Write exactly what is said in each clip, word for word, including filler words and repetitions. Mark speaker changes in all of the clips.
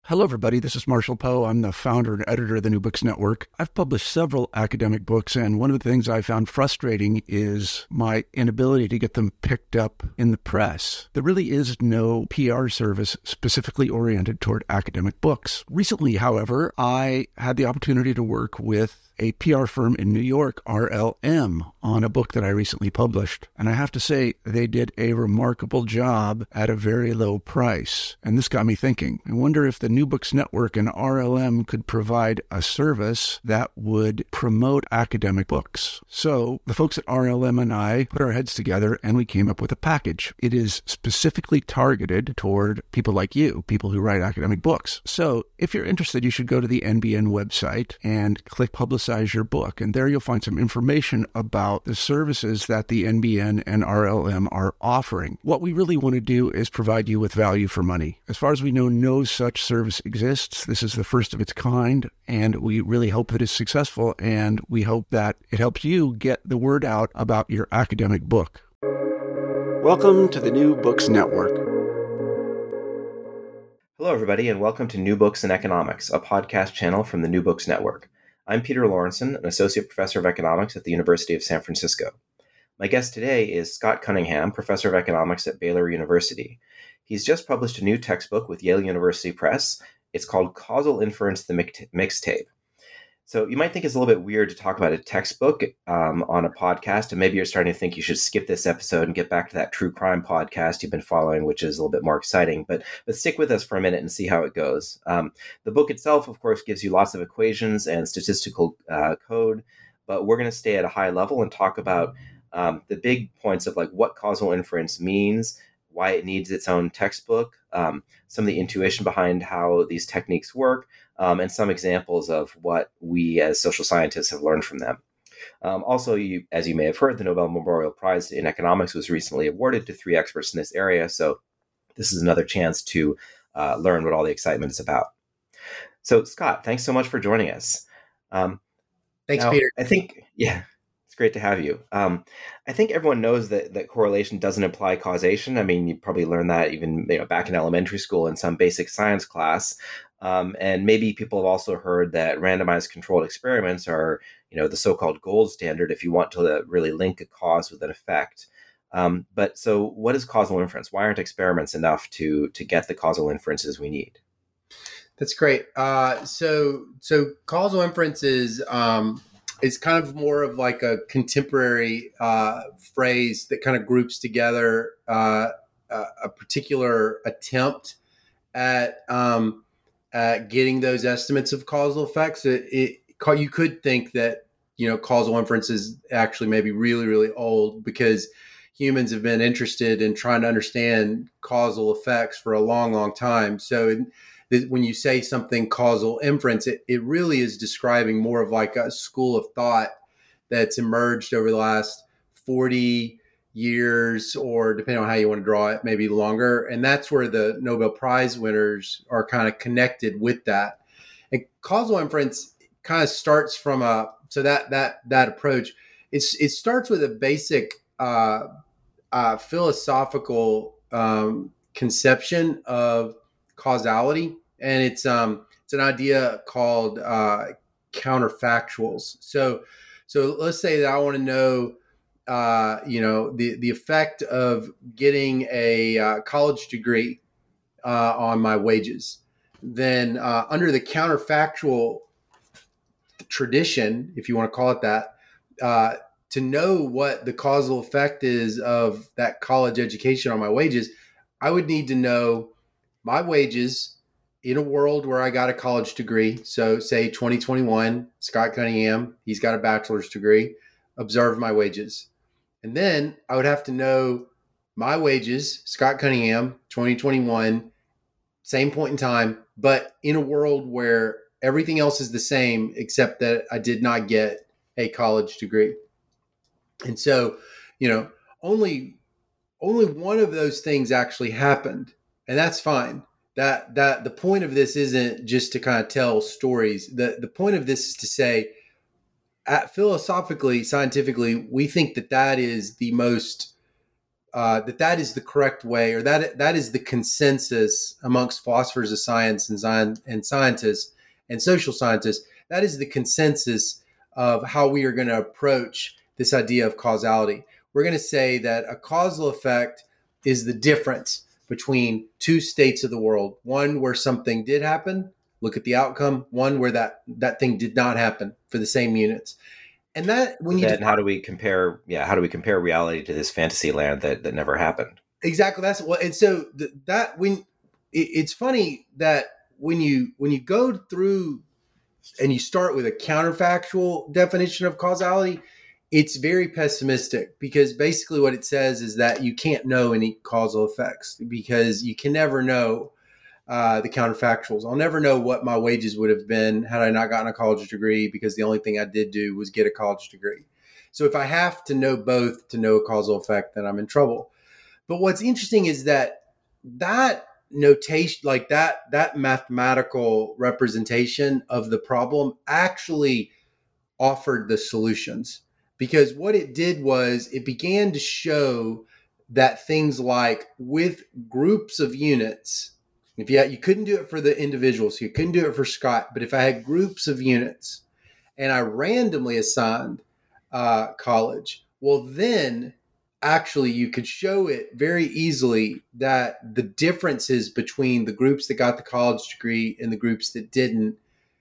Speaker 1: Hello, everybody. This is Marshall Poe. I'm the founder and editor of the New Books Network. I've published several academic books, and one of the things I found frustrating is my inability to get them picked up in the press. There really is no P R service specifically oriented toward academic books. Recently, however, I had the opportunity to work with a P R firm in New York, R L M, on a book that I recently published. And I have to say, they did a remarkable job at a very low price. And this got me thinking. I wonder if the New Books Network and R L M could provide a service that would promote academic books. So the folks at R L M and I put our heads together and we came up with a package. It is specifically targeted toward people like you, people who write academic books. So if you're interested, you should go to the N B N website and click Publicize your book. And there you'll find some information about the services that the N B N and R L M are offering. What we really want to do is provide you with value for money. As far as we know, no such service exists. This is the first of its kind, and we really hope that it's successful, and we hope that it helps you get the word out about your academic book. Welcome to the New Books Network.
Speaker 2: Hello, everybody, and welcome to New Books in Economics, a podcast channel from the New Books Network. I'm Peter Lawrenson, an associate professor of economics at the University of San Francisco. My guest today is Scott Cunningham, professor of economics at Baylor University. He's just published a new textbook with Yale University Press. It's called Causal Inference, the Mixtape. So you might think it's a little bit weird to talk about a textbook um, on a podcast, and maybe you're starting to think you should skip this episode and get back to that true crime podcast you've been following, which is a little bit more exciting. But, but stick with us for a minute and see how it goes. Um, the book itself, of course, gives you lots of equations and statistical uh, code, but we're going to stay at a high level and talk about um, the big points of like what causal inference means, why it needs its own textbook, um, some of the intuition behind how these techniques work, um, and some examples of what we as social scientists have learned from them. Um, also, you, as you may have heard, the Nobel Memorial Prize in Economics was recently awarded to three experts in this area, so this is another chance to uh, learn what all the excitement is about. So, Scott, thanks so much for joining us. Um,
Speaker 3: thanks,
Speaker 2: now,
Speaker 3: Peter.
Speaker 2: I think, yeah. It's great to have you. Um, I think everyone knows that, that correlation doesn't imply causation. I mean, you probably learned that even you know, back in elementary school in some basic science class. Um, and maybe people have also heard that randomized controlled experiments are, you know, the so-called gold standard if you want to really link a cause with an effect. Um, but so what is causal inference? Why aren't experiments enough to to get the causal inferences we need?
Speaker 3: That's great. Uh, so so causal inference is um, it's kind of more of like a contemporary uh, phrase that kind of groups together uh, a, a particular attempt at um, at getting those estimates of causal effects. It, it you could think that you know causal inference is actually maybe really really old because humans have been interested in trying to understand causal effects for a long long time. So it, when you say something causal inference, it, it really is describing more of like a school of thought that's emerged over the last forty years, or depending on how you want to draw it, maybe longer. And that's where the Nobel Prize winners are kind of connected with that. And causal inference kind of starts from a, so that, that, that approach, it's, it starts with a basic uh, uh, philosophical um, conception of causality, and it's um it's an idea called uh, counterfactuals. So so let's say that I want to know uh, you know the the effect of getting a uh, college degree uh, on my wages. Then uh, under the counterfactual tradition, if you want to call it that, uh, to know what the causal effect is of that college education on my wages, I would need to know my wages in a world where I got a college degree. So say twenty twenty-one, Scott Cunningham, he's got a bachelor's degree, observe my wages. And then I would have to know my wages, Scott Cunningham, twenty twenty-one, same point in time, but in a world where everything else is the same, except that I did not get a college degree. And so, you know, only, only one of those things actually happened. And that's fine. That that the point of this isn't just to kind of tell stories. The the point of this is to say, at philosophically, scientifically, we think that that is the most uh, that that is the correct way, or that that is the consensus amongst philosophers of science and, sci- and scientists and social scientists. That is the consensus of how we are going to approach this idea of causality. We're going to say that a causal effect is the difference between two states of the world, one where something did happen, look at the outcome, one where that, that thing did not happen for the same units. And that when you
Speaker 2: then
Speaker 3: define,
Speaker 2: how do we compare? Yeah, how do we compare reality to this fantasy land that, that never happened?
Speaker 3: exactly, that's what. And so th- that when it, it's funny that when you when you go through and you start with a counterfactual definition of causality, it's very pessimistic, because basically what it says is that you can't know any causal effects because you can never know uh, the counterfactuals. I'll never know what my wages would have been had I not gotten a college degree, because the only thing I did do was get a college degree. So if I have to know both to know a causal effect, then I'm in trouble. But what's interesting is that that notation, like that, that mathematical representation of the problem actually offered the solutions, because what it did was it began to show that things like with groups of units, if you had, you couldn't do it for the individuals, you couldn't do it for Scott, but if I had groups of units and I randomly assigned uh, college, well, then actually you could show it very easily that the differences between the groups that got the college degree and the groups that didn't,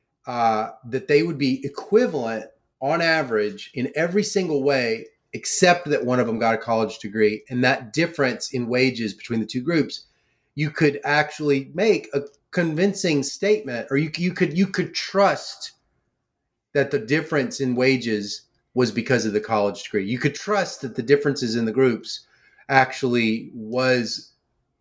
Speaker 3: uh, that they would be equivalent on average in every single way, except that one of them got a college degree. And that difference in wages between the two groups, you could actually make a convincing statement, or you, you could you could trust that the difference in wages was because of the college degree. You could trust that the differences in the groups actually was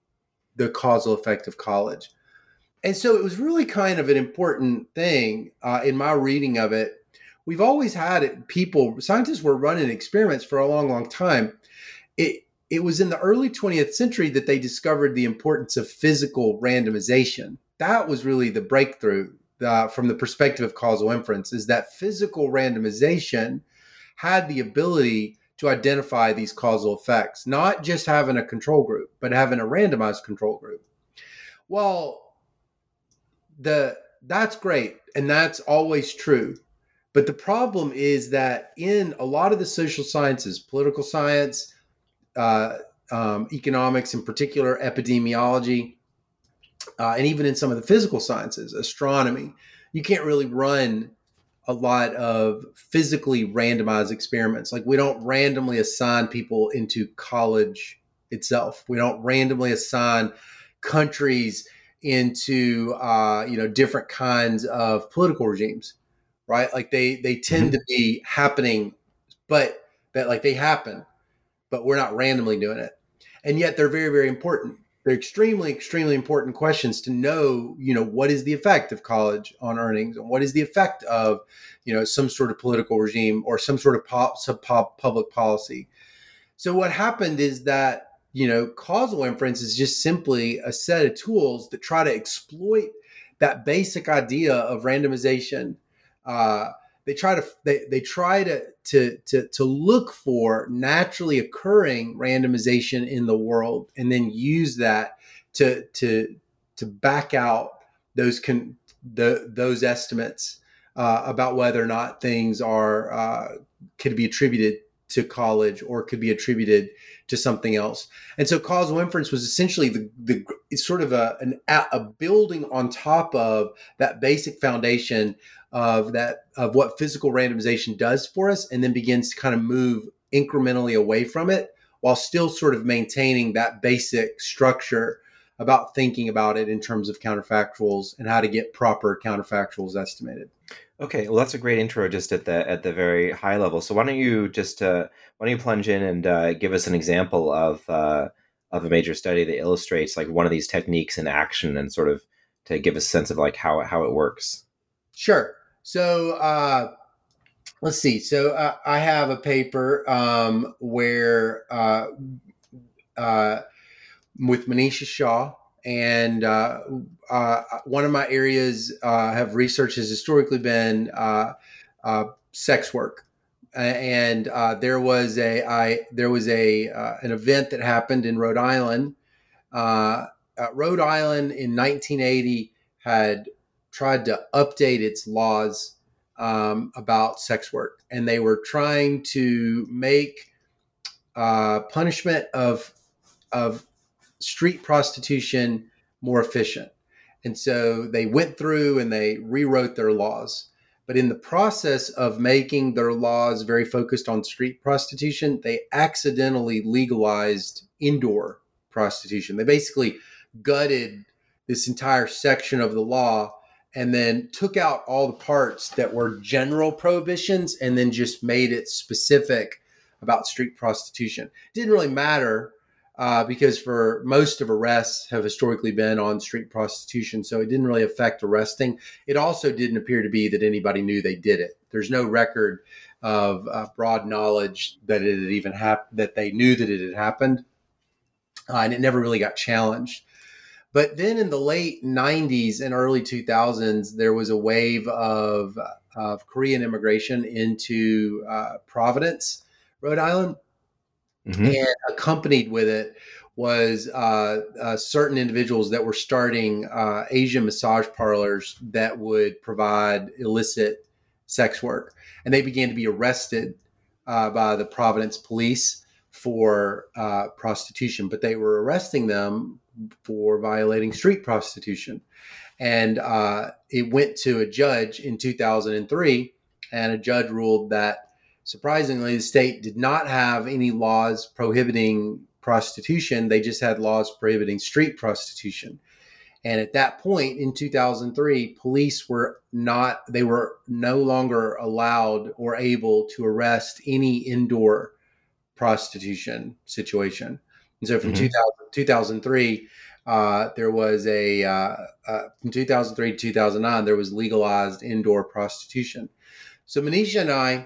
Speaker 3: the causal effect of college. And so it was really kind of an important thing uh, in my reading of it. We've always had it, people, scientists were running experiments for a long, long time. It it was in the early twentieth century that they discovered the importance of physical randomization. That was really the breakthrough uh, from the perspective of causal inference, is that physical randomization had the ability to identify these causal effects, not just having a control group, but having a randomized control group. Well, the that's great, and that's always true. But the problem is that in a lot of the social sciences, political science, uh, um, economics in particular, epidemiology, uh, and even in some of the physical sciences, astronomy, you can't really run a lot of physically randomized experiments. Like, we don't randomly assign people into college itself. We don't randomly assign countries into uh, you know different kinds of political regimes, right? Like they they tend mm-hmm. to be happening, but that like they happen, but we're not randomly doing it. And yet they're very, very important. They're extremely, extremely important questions to know, you know, what is the effect of college on earnings, and what is the effect of, you know, some sort of political regime or some sort of pop, sub pop, public policy. So what happened is that, you know, causal inference is just simply a set of tools that try to exploit that basic idea of randomization. Uh, they try to they, they try to, to to to look for naturally occurring randomization in the world, and then use that to to to back out those con, the those estimates uh, about whether or not things are uh, could be attributed to college or could be attributed to something else. And so causal inference was essentially the, the it's sort of a, an, a building on top of that basic foundation of that, of what physical randomization does for us, and then begins to kind of move incrementally away from it while still sort of maintaining that basic structure about thinking about it in terms of counterfactuals and how to get proper counterfactuals estimated.
Speaker 2: Okay, well, that's a great intro just at the at the very high level. So why don't you just uh, why don't you plunge in and uh, give us an example of uh, of a major study that illustrates like one of these techniques in action, and sort of to give us a sense of like how how it works.
Speaker 3: Sure. So uh, let's see. So uh, I have a paper um, where uh, uh, with Manisha Shah. And uh, uh, one of my areas uh, have research has historically been uh, uh, sex work. and uh, there was a I there was a uh, an event that happened in Rhode Island. Uh, uh, Rhode Island in nineteen eighty had tried to update its laws um, about sex work, and they were trying to make uh, punishment of of street prostitution more efficient. And so they went through and they rewrote their laws. But in the process of making their laws very focused on street prostitution, they accidentally legalized indoor prostitution. They basically gutted this entire section of the law and then took out all the parts that were general prohibitions and then just made it specific about street prostitution. It didn't really matter uh, because for most of arrests have historically been on street prostitution, so it didn't really affect arresting. It also didn't appear to be that anybody knew they did it. There's no record of uh, broad knowledge that it had even happened, that they knew that it had happened, uh, and it never really got challenged. But then in the late nineties and early two thousands, there was a wave of, of Korean immigration into uh, Providence, Rhode Island. Mm-hmm. And accompanied with it was uh, uh, certain individuals that were starting uh, Asian massage parlors that would provide illicit sex work. And they began to be arrested uh, by the Providence police for uh, prostitution, but they were arresting them for violating street prostitution. And uh, it went to a judge in two thousand three, and a judge ruled that surprisingly, the state did not have any laws prohibiting prostitution. They just had laws prohibiting street prostitution. And at that point in two thousand three, police were not, they were no longer allowed or able to arrest any indoor prostitution situation. And so from mm-hmm. two thousand, two thousand three, uh, there was a, uh, uh, from two thousand three to two thousand nine, there was legalized indoor prostitution. So Manisha and I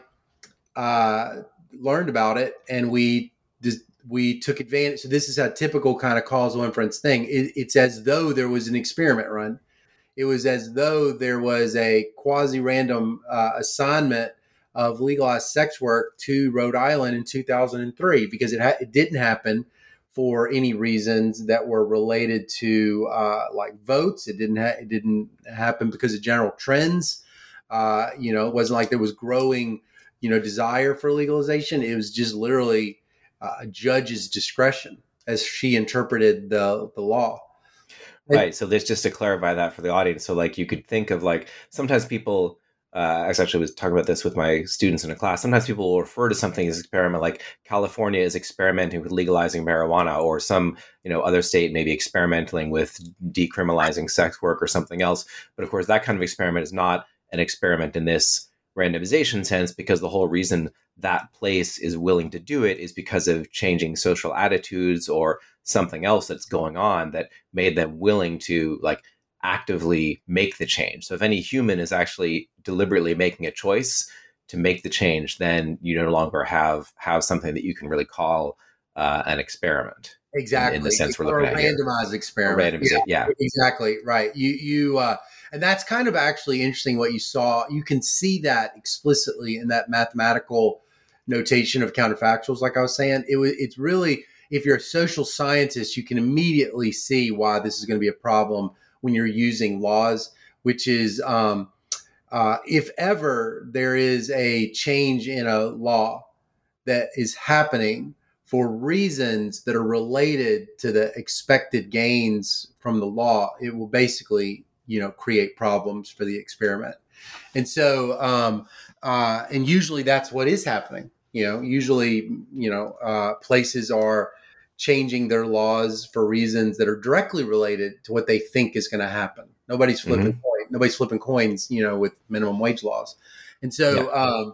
Speaker 3: Uh, learned about it, and we just, we took advantage. So this is a typical kind of causal inference thing. It, it's as though there was an experiment run. It was as though there was a quasi-random uh, assignment of legalized sex work to Rhode Island in two thousand three, because it, ha- it didn't happen for any reasons that were related to uh, like votes. It didn't ha- it didn't happen because of general trends. Uh, you know, it wasn't like there was growing you know, desire for legalization. It was just literally uh, a judge's discretion as she interpreted the, the law.
Speaker 2: Right. So there's just to clarify that for the audience. So like you could think of like, sometimes people, uh, I actually was talking about this with my students in a class. Sometimes people will refer to something as experiment, like California is experimenting with legalizing marijuana, or some, you know, other state maybe experimenting with decriminalizing sex work or something else. But of course, that kind of experiment is not an experiment in this randomization sense, because the whole reason that place is willing to do it is because of changing social attitudes or something else that's going on that made them willing to like actively make the change. So if any human is actually deliberately making a choice to make the change, then you no longer have have something that you can really call uh, an experiment.
Speaker 3: Exactly.
Speaker 2: In, in the sense we're
Speaker 3: or
Speaker 2: looking
Speaker 3: a
Speaker 2: at here.
Speaker 3: randomized experiment.
Speaker 2: A randomized, yeah.
Speaker 3: yeah, exactly. Right. You, you, uh, and that's kind of actually interesting what you saw. You can see that explicitly in that mathematical notation of counterfactuals. Like I was saying, it was, it's really, if you're a social scientist, you can immediately see why this is going to be a problem when you're using laws, which is, um, uh, if ever there is a change in a law that is happening for reasons that are related to the expected gains from the law, it will basically, you know, create problems for the experiment. And so, um, uh, and usually that's what is happening. You know, usually, you know, uh, places are changing their laws for reasons that are directly related to what they think is going to happen. Nobody's flipping mm-hmm. coin, nobody's flipping coins, you know, with minimum wage laws. And so, yeah. um,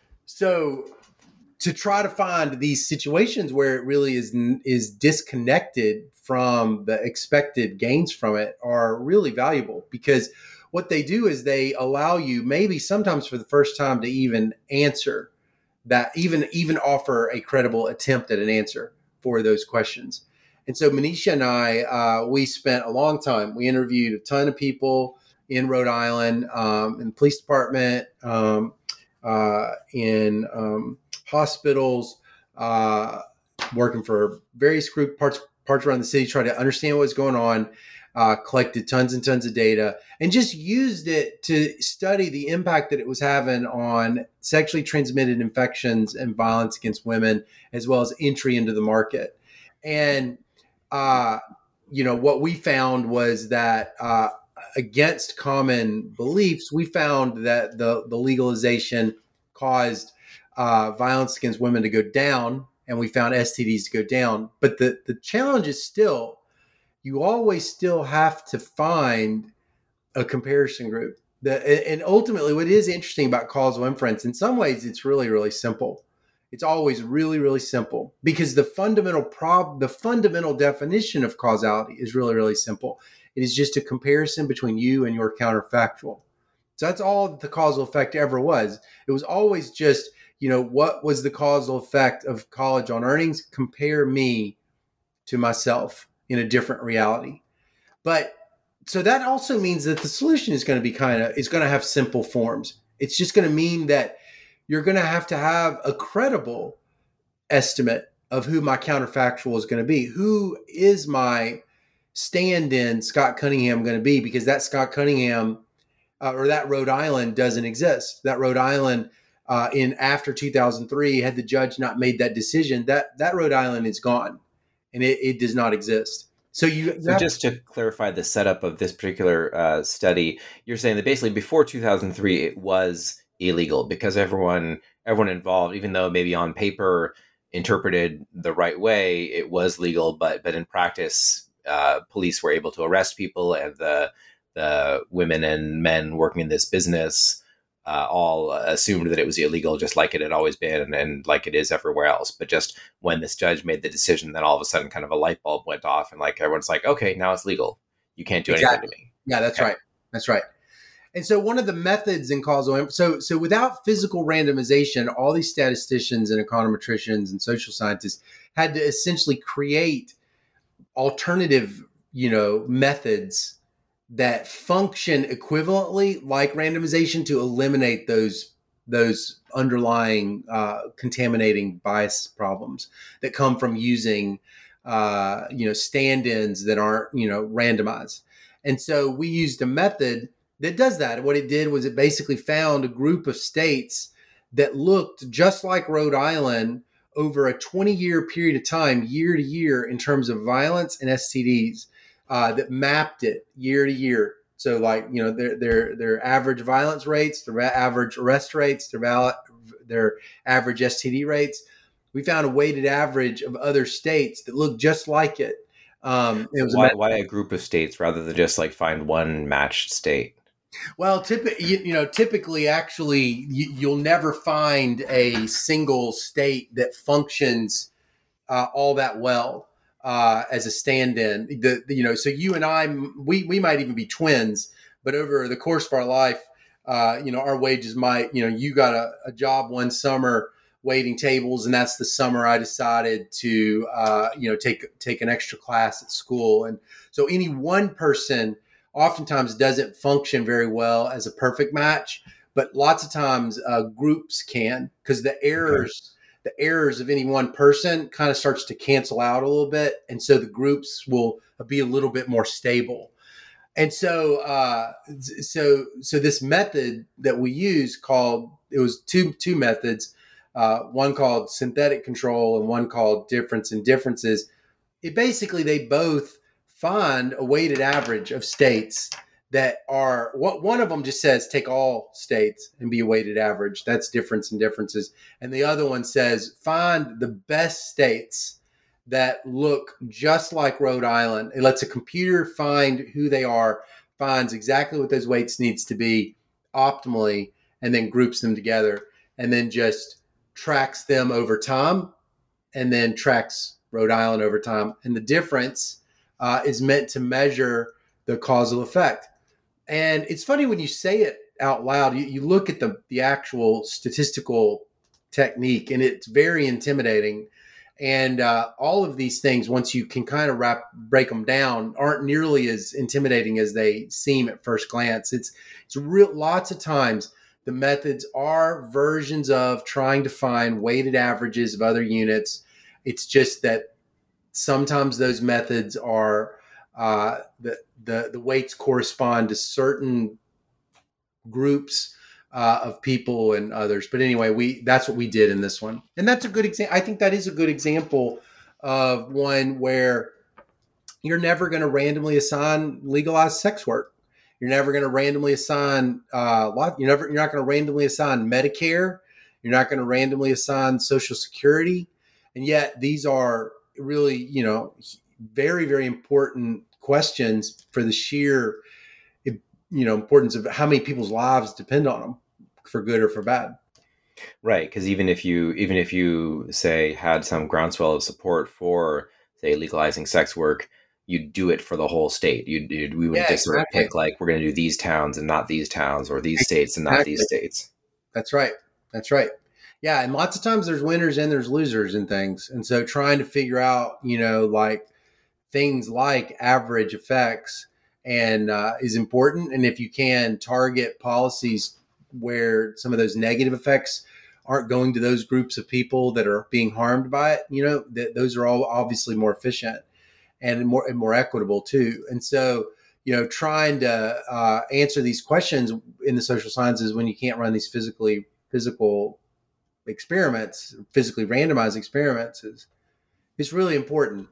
Speaker 3: so, to try to find these situations where it really is is disconnected from the expected gains from it are really valuable, because what they do is they allow you maybe sometimes for the first time to even answer that, even even offer a credible attempt at an answer for those questions. And so Manisha and I, uh, we spent a long time. We interviewed a ton of people in Rhode Island, um, in the police department, um, uh, in um, hospitals, uh, working for various group parts parts around the city, trying to understand what's going on, uh, collected tons and tons of data, and just used it to study the impact that it was having on sexually transmitted infections and violence against women, as well as entry into the market. And, uh, you know, what we found was that uh, against common beliefs, we found that the, the legalization caused uh, violence against women to go down, and we found S T Ds to go down. But the, the challenge is still, you always still have to find a comparison group. The, and ultimately, what is interesting about causal inference, in some ways, it's really, really simple. It's always really, really simple because the fundamental prob, the fundamental definition of causality is really, really simple. It is just a comparison between you and your counterfactual. So that's all that the causal effect ever was. It was always just, you know, what was the causal effect of college on earnings? Compare me to myself in a different reality. But so that also means that the solution is going to be kind of, is going to have simple forms. It's just going to mean that you're going to have to have a credible estimate of who my counterfactual is going to be. Who is my stand-in Scott Cunningham going to be? Because that Scott Cunningham uh, or that Rhode Island doesn't exist. That Rhode Island uh, in after two thousand three, had the judge not made that decision, that that Rhode Island is gone and it, it does not exist. So you, you
Speaker 2: so
Speaker 3: have,
Speaker 2: just to clarify the setup of this particular uh, study, you're saying that basically before two thousand three, it was illegal because everyone everyone involved, even though maybe on paper interpreted the right way, it was legal, but but in practice, uh, police were able to arrest people, and the the women and men working in this business uh, all assumed that it was illegal, just like it had always been, and, and like it is everywhere else. But just when this judge made the decision, then all of a sudden, kind of a light bulb went off, and like everyone's like, "Okay, now it's legal. You can't do
Speaker 3: exactly.
Speaker 2: anything to me."
Speaker 3: Yeah, that's
Speaker 2: okay.
Speaker 3: right. That's right. And so one of the methods in causal, so so without physical randomization, all these statisticians and econometricians and social scientists had to essentially create alternative, you know, methods that function equivalently like randomization to eliminate those those underlying uh, contaminating bias problems that come from using, uh, you know, stand-ins that aren't, you know, randomized. And so we used a method that does that. What it did was it basically found a group of states that looked just like Rhode Island over a twenty-year period of time, year to year, in terms of violence and S T Ds, uh, that mapped it year to year. So, like, you know, their their their average violence rates, their average arrest rates, their val- their average S T D rates. We found a weighted average of other states that looked just like it. Um, it was
Speaker 2: why,
Speaker 3: a,
Speaker 2: why a group of states rather than just like find one matched state?
Speaker 3: Well, typically, you, you know, typically, actually, you, you'll never find a single state that functions uh, all that well uh, as a stand-in. The, the, you know, so you and I, we we might even be twins, but over the course of our life, uh, you know, our wages might, you know, you got a, a job one summer waiting tables, and that's the summer I decided to, uh, you know, take take an extra class at school, and so any one person oftentimes doesn't function very well as a perfect match, but lots of times uh, groups can, because the errors, okay. the errors of any one person kind of starts to cancel out a little bit. And so the groups will be a little bit more stable. And so, uh, so, so this method that we use called, it was two, two methods, uh, one called synthetic control and one called difference in differences. It basically, they both find a weighted average of states that are, what one of them just says take all states and be a weighted average. That's difference in differences. And the other one says find the best states that look just like Rhode Island. It lets a computer find who they are, finds exactly what those weights needs to be optimally, and then groups them together, and then just tracks them over time, and then tracks Rhode Island over time. And the difference Uh, is meant to measure the causal effect. And it's funny when you say it out loud, you, you look at the, the actual statistical technique, and it's very intimidating. And uh, all of these things, once you can kind of wrap, break them down, aren't nearly as intimidating as they seem at first glance. It's it's real. Lots of times The methods are versions of trying to find weighted averages of other units. It's just that sometimes those methods are uh, the, the the weights correspond to certain groups uh, of people and others. But anyway, we that's what we did in this one, and that's a good example. I think that is a good example of one where you're never going to randomly assign legalized sex work. You're never going to randomly assign uh, you're never you're not going to randomly assign Medicare. You're not going to randomly assign Social Security, and yet these are really, you know, very very important questions for the sheer, you know, importance of how many people's lives depend on them, for good or for bad.
Speaker 2: Right, because even if you even if you say had some groundswell of support for, say, legalizing sex work, you'd do it for the whole state. You'd, you'd we wouldn't
Speaker 3: Yeah,
Speaker 2: just sort of
Speaker 3: exactly.
Speaker 2: pick like we're going to do these towns and not these towns, or these states and not
Speaker 3: Exactly.
Speaker 2: these states.
Speaker 3: That's right. That's right. Yeah, and lots of times there's winners and there's losers in things, and so trying to figure out, you know, like things like average effects and uh, is important. And if you can target policies where some of those negative effects aren't going to those groups of people that are being harmed by it, you know, th- those are all obviously more efficient and more and more equitable too. And so, you know, trying to uh, answer these questions in the social sciences when you can't run these physically physical experiments, physically randomized experiments, is is really important.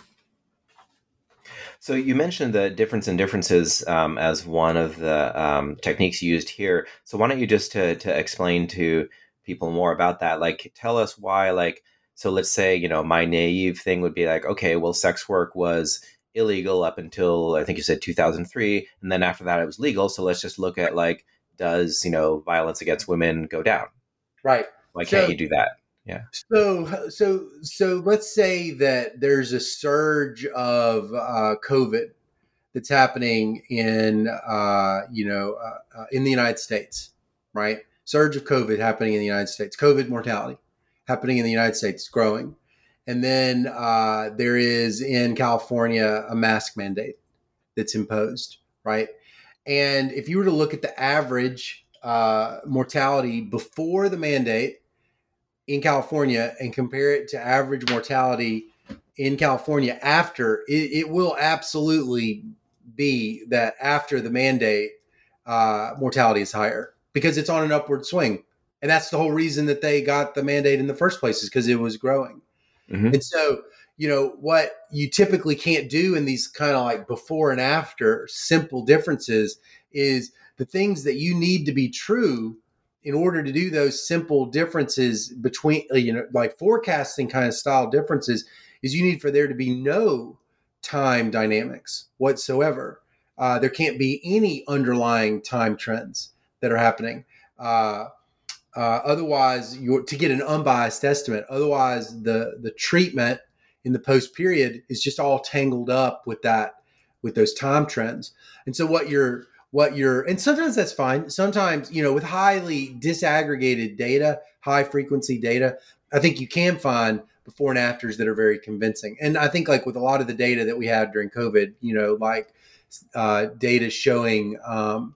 Speaker 2: So you mentioned the difference in differences um, as one of the um, techniques used here. So why don't you just to to explain to people more about that? Like, tell us why. Like, so let's say, you know, my naive thing would be like, okay, well, sex work was illegal up until I think you said two thousand three, and then after that it was legal. So let's just look at like, does, you know, violence against women go down?
Speaker 3: Right.
Speaker 2: Why can't
Speaker 3: So
Speaker 2: you do that? Yeah.
Speaker 3: So, so, so let's say that there's a surge of uh, COVID that's happening in, uh, you know, uh, uh, in the United States, right? Surge of COVID happening in the United States. COVID mortality happening in the United States, growing, and then uh, there is in California a mask mandate that's imposed, right? And if you were to look at the average uh, mortality before the mandate in California and compare it to average mortality in California after, it, it will absolutely be that after the mandate, uh, mortality is higher because it's on an upward swing. And that's the whole reason that they got the mandate in the first place, is because it was growing.
Speaker 2: Mm-hmm.
Speaker 3: And so, you know, what you typically can't do in these kind of like before and after simple differences is the things that you need to be true in order to do those simple differences between, you know, like forecasting kind of style differences, is you need for there to be no time dynamics whatsoever. Uh, there can't be any underlying time trends that are happening. Uh, uh, otherwise, you're to get an unbiased estimate. Otherwise, the the treatment in the post period is just all tangled up with that, with those time trends. And so what you're what you're and sometimes that's fine. Sometimes, you know, with highly disaggregated data, high frequency data, I think you can find before and afters that are very convincing. And I think like with a lot of the data that we had during COVID, you know, like uh, data showing um,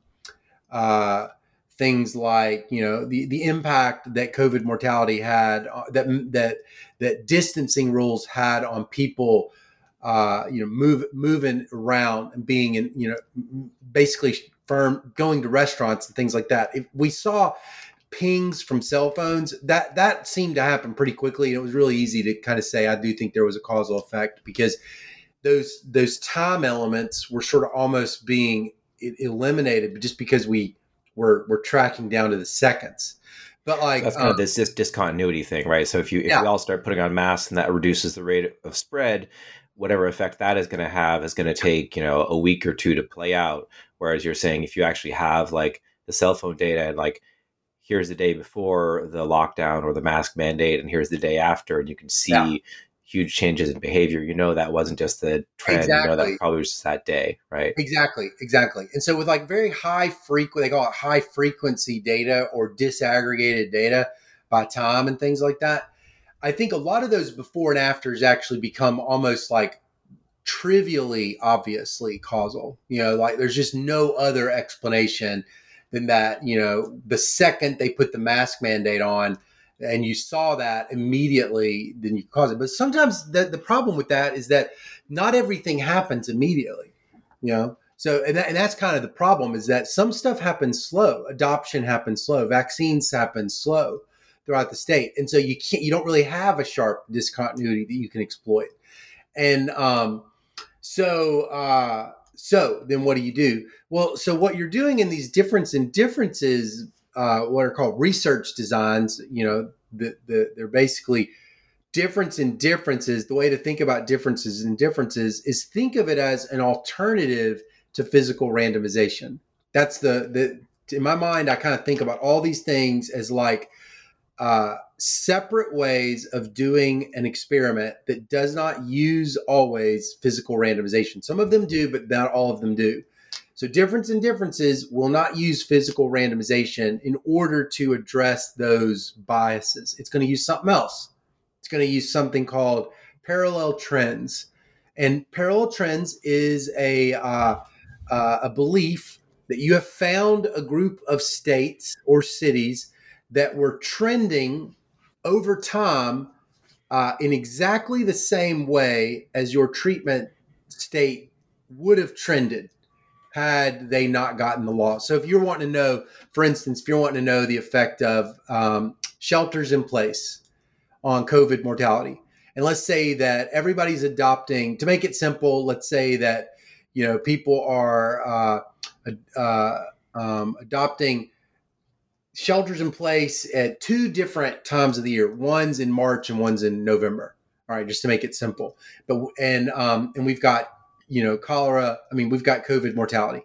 Speaker 3: uh, things like, you know, the, the impact that COVID mortality had, uh, that that that distancing rules had on people, uh, you know, move moving around and being in, you know, basically firm going to restaurants and things like that. If we saw pings from cell phones, that that seemed to happen pretty quickly, and it was really easy to kind of say, I do think there was a causal effect, because those those time elements were sort of almost being eliminated, but just because we were were tracking down to the seconds. But like,
Speaker 2: So that's kind
Speaker 3: um,
Speaker 2: of this, this discontinuity thing, right? So if you if
Speaker 3: yeah,
Speaker 2: we all start putting on masks and that reduces the rate of spread, whatever effect that is going to have is going to take, you know, a week or two to play out. Whereas you're saying if you actually have like the cell phone data and like, here's the day before the lockdown or the mask mandate, and here's the day after, and you can
Speaker 3: yeah,
Speaker 2: see huge changes in behavior. You know, that wasn't just the trend. You know, that
Speaker 3: exactly.
Speaker 2: probably was just that day, right?
Speaker 3: Exactly, exactly. And so with like very high frequency, they call it high frequency data or disaggregated data by time and things like that. I think a lot of those before and afters actually become almost like trivially, obviously causal. You know, like there's just no other explanation than that, you know, the second they put the mask mandate on and you saw that immediately, then you cause it. But sometimes the, the problem with that is that not everything happens immediately, you know? So, and, that, and that's kind of the problem, is that some stuff happens slow. Adoption happens slow. Vaccines happen slow throughout the state. And so you can't, you don't really have a sharp discontinuity that you can exploit. And um, so, uh, so then what do you do? Well, so what you're doing in these difference and differences, uh, what are called research designs, you know, the, the, they're basically difference in differences. The way to think about differences and differences is think of it as an alternative to physical randomization. That's the, the, in my mind, I kind of think about all these things as like uh, separate ways of doing an experiment that does not use always physical randomization. Some of them do, but not all of them do. So difference in differences will not use physical randomization in order to address those biases. It's going to use something else. It's going to use something called parallel trends. And parallel trends is a uh, uh, a belief that you have found a group of states or cities that were trending over time uh, in exactly the same way as your treatment state would have trended had they not gotten the law. So if you're wanting to know, for instance, if you're wanting to know the effect of um, shelters in place on COVID mortality, and let's say that everybody's adopting, to make it simple, let's say that, you know, people are uh, uh, um, adopting shelters in place at two different times of the year. One's in March and one's in November. All right, just to make it simple. But and um, and we've got, you know, cholera. I mean, we've got COVID mortality.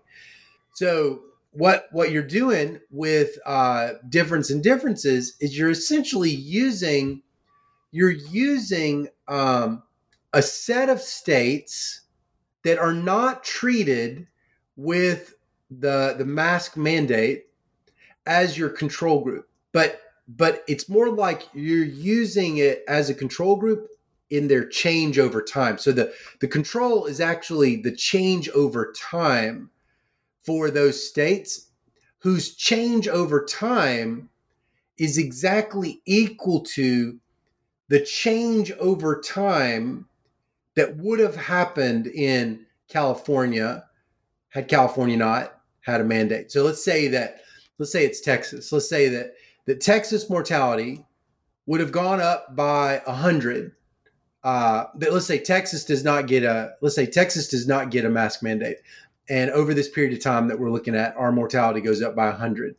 Speaker 3: So what what you're doing with uh, difference and differences is you're essentially using you're using um, a set of states that are not treated with the the mask mandate as your control group, but but it's more like you're using it as a control group in their change over time. So the the control is actually the change over time for those states whose change over time is exactly equal to the change over time that would have happened in California had California not had a mandate. So let's say that, let's say it's Texas. Let's say that, that Texas mortality would have gone up by a hundred. Uh, that let's say Texas does not get a, let's say Texas does not get a mask mandate. And over this period of time that we're looking at, our mortality goes up by a hundred.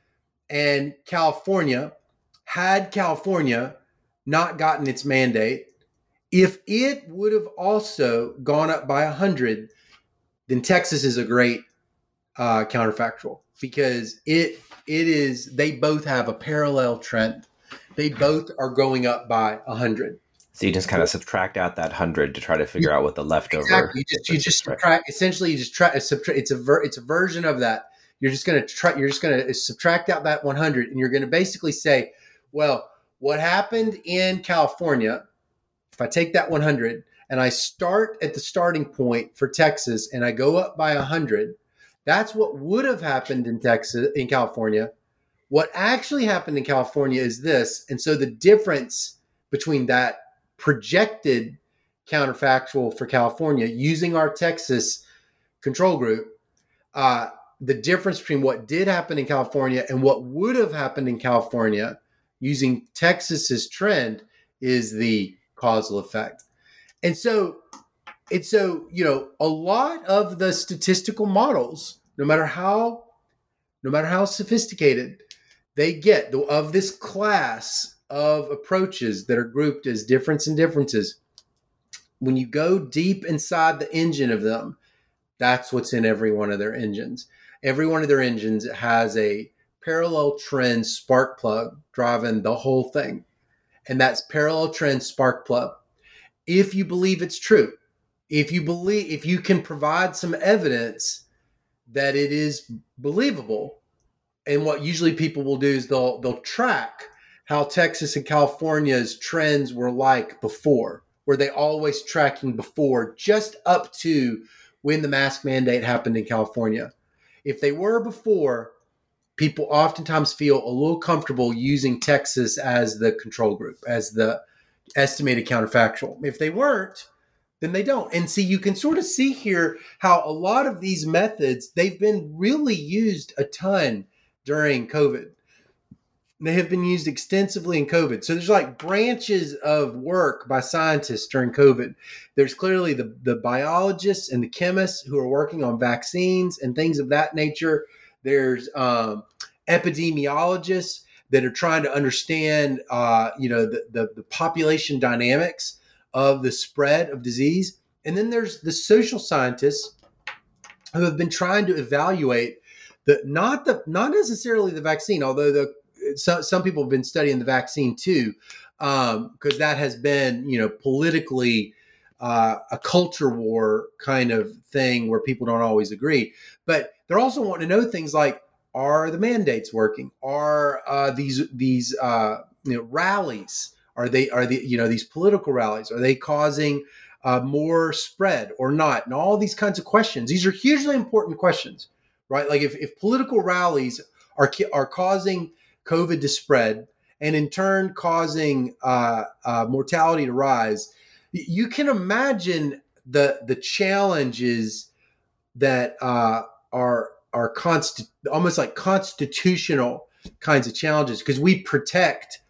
Speaker 3: And California, had California not gotten its mandate, if it would have also gone up by a hundred, then Texas is a great uh, counterfactual, because it it is they both have a parallel trend. They both are going up by a hundred.
Speaker 2: So you just kind of subtract out that hundred to try to figure out what the leftover.
Speaker 3: Exactly. You just, you just subtract. Essentially, you just try. Subtract. It's a ver, it's a version of that. You're just going to try. You're just going to subtract out that one hundred, and you're going to basically say, well, what happened in California? If I take that one hundred and I start at the starting point for Texas and I go up by one hundred, that's what would have happened in Texas, in California. What actually happened in California is this. And so the difference between that projected counterfactual for California using our Texas control group, uh, the difference between what did happen in California and what would have happened in California using Texas's trend is the causal effect. And so it's so, you know, a lot of the statistical models, no matter how, no matter how sophisticated they get, of this class of approaches that are grouped as difference and differences, when you go deep inside the engine of them, that's what's in every one of their engines. Every one of their engines has a parallel trend spark plug driving the whole thing. And that's parallel trend spark plug. If you believe it's true, if you believe, if you can provide some evidence that it is believable, and what usually people will do is they'll they'll track how Texas and California's trends were like before. Were they always tracking before, just up to when the mask mandate happened in California? If they were before, people oftentimes feel a little comfortable using Texas as the control group, as the estimated counterfactual. If they weren't, then they don't. And see, you can sort of see here how a lot of these methods, they've been really used a ton during COVID. They have been used extensively in COVID. So there's like branches of work by scientists during COVID. There's clearly the, the biologists and the chemists who are working on vaccines and things of that nature. There's um, epidemiologists that are trying to understand, uh, you know, the, the, the population dynamics of the spread of disease. And then there's the social scientists who have been trying to evaluate the not the not necessarily the vaccine, although the So, some people have been studying the vaccine too, because um, that has been, you know, politically uh, a culture war kind of thing where people don't always agree. But they're also wanting to know things like, are the mandates working? Are uh, these these uh, you know, rallies? Are they are the you know these political rallies? Are they causing uh, more spread or not? And all these kinds of questions. These are hugely important questions, right? Like if, if political rallies are are causing COVID to spread, and in turn causing uh, uh, mortality to rise, you can imagine the the challenges that uh, are are consti- almost like constitutional kinds of challenges, because we protect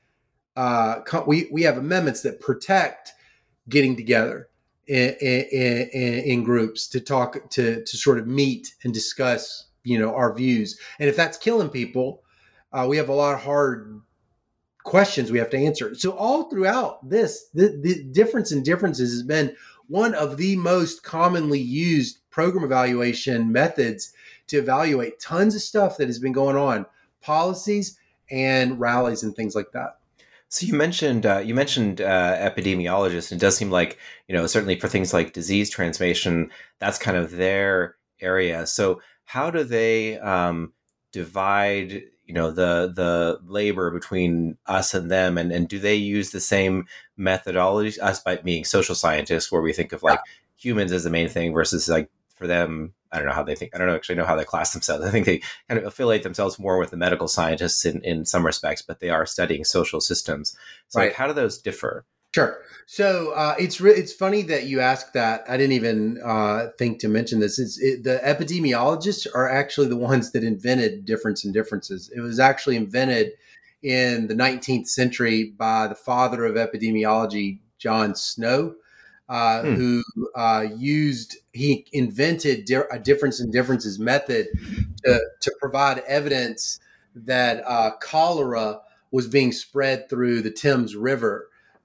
Speaker 3: uh, co- we we have amendments that protect getting together in, in, in, in groups to talk to to sort of meet and discuss, you know, our views, and if that's killing people. Uh, we have a lot of hard questions we have to answer. So all throughout this, the, the difference in differences has been one of the most commonly used program evaluation methods to evaluate tons of stuff that has been going on, policies and rallies and things like that.
Speaker 2: So you mentioned uh, you mentioned uh, epidemiologists, and it does seem like, you know, certainly for things like disease transmission, that's kind of their area. So how do they um, divide, you know, the the labor between us and them, and, and do they use the same methodologies, us by being social scientists, where we think of like humans as the main thing versus like for them, I don't know how they think, I don't actually know how they class themselves. I think they kind of affiliate themselves more with the medical scientists in, in some respects, but they are studying social systems. So
Speaker 3: Right.
Speaker 2: like, how do those differ?
Speaker 3: Sure. So uh, it's re- it's funny that you asked that. I didn't even uh, think to mention this. It's it, the epidemiologists are actually the ones that invented difference in differences. It was actually invented in the nineteenth century by the father of epidemiology, John Snow, uh,
Speaker 2: Hmm.
Speaker 3: who uh, used he invented di- a difference in differences method to to provide evidence that uh, cholera was being spread through the Thames River.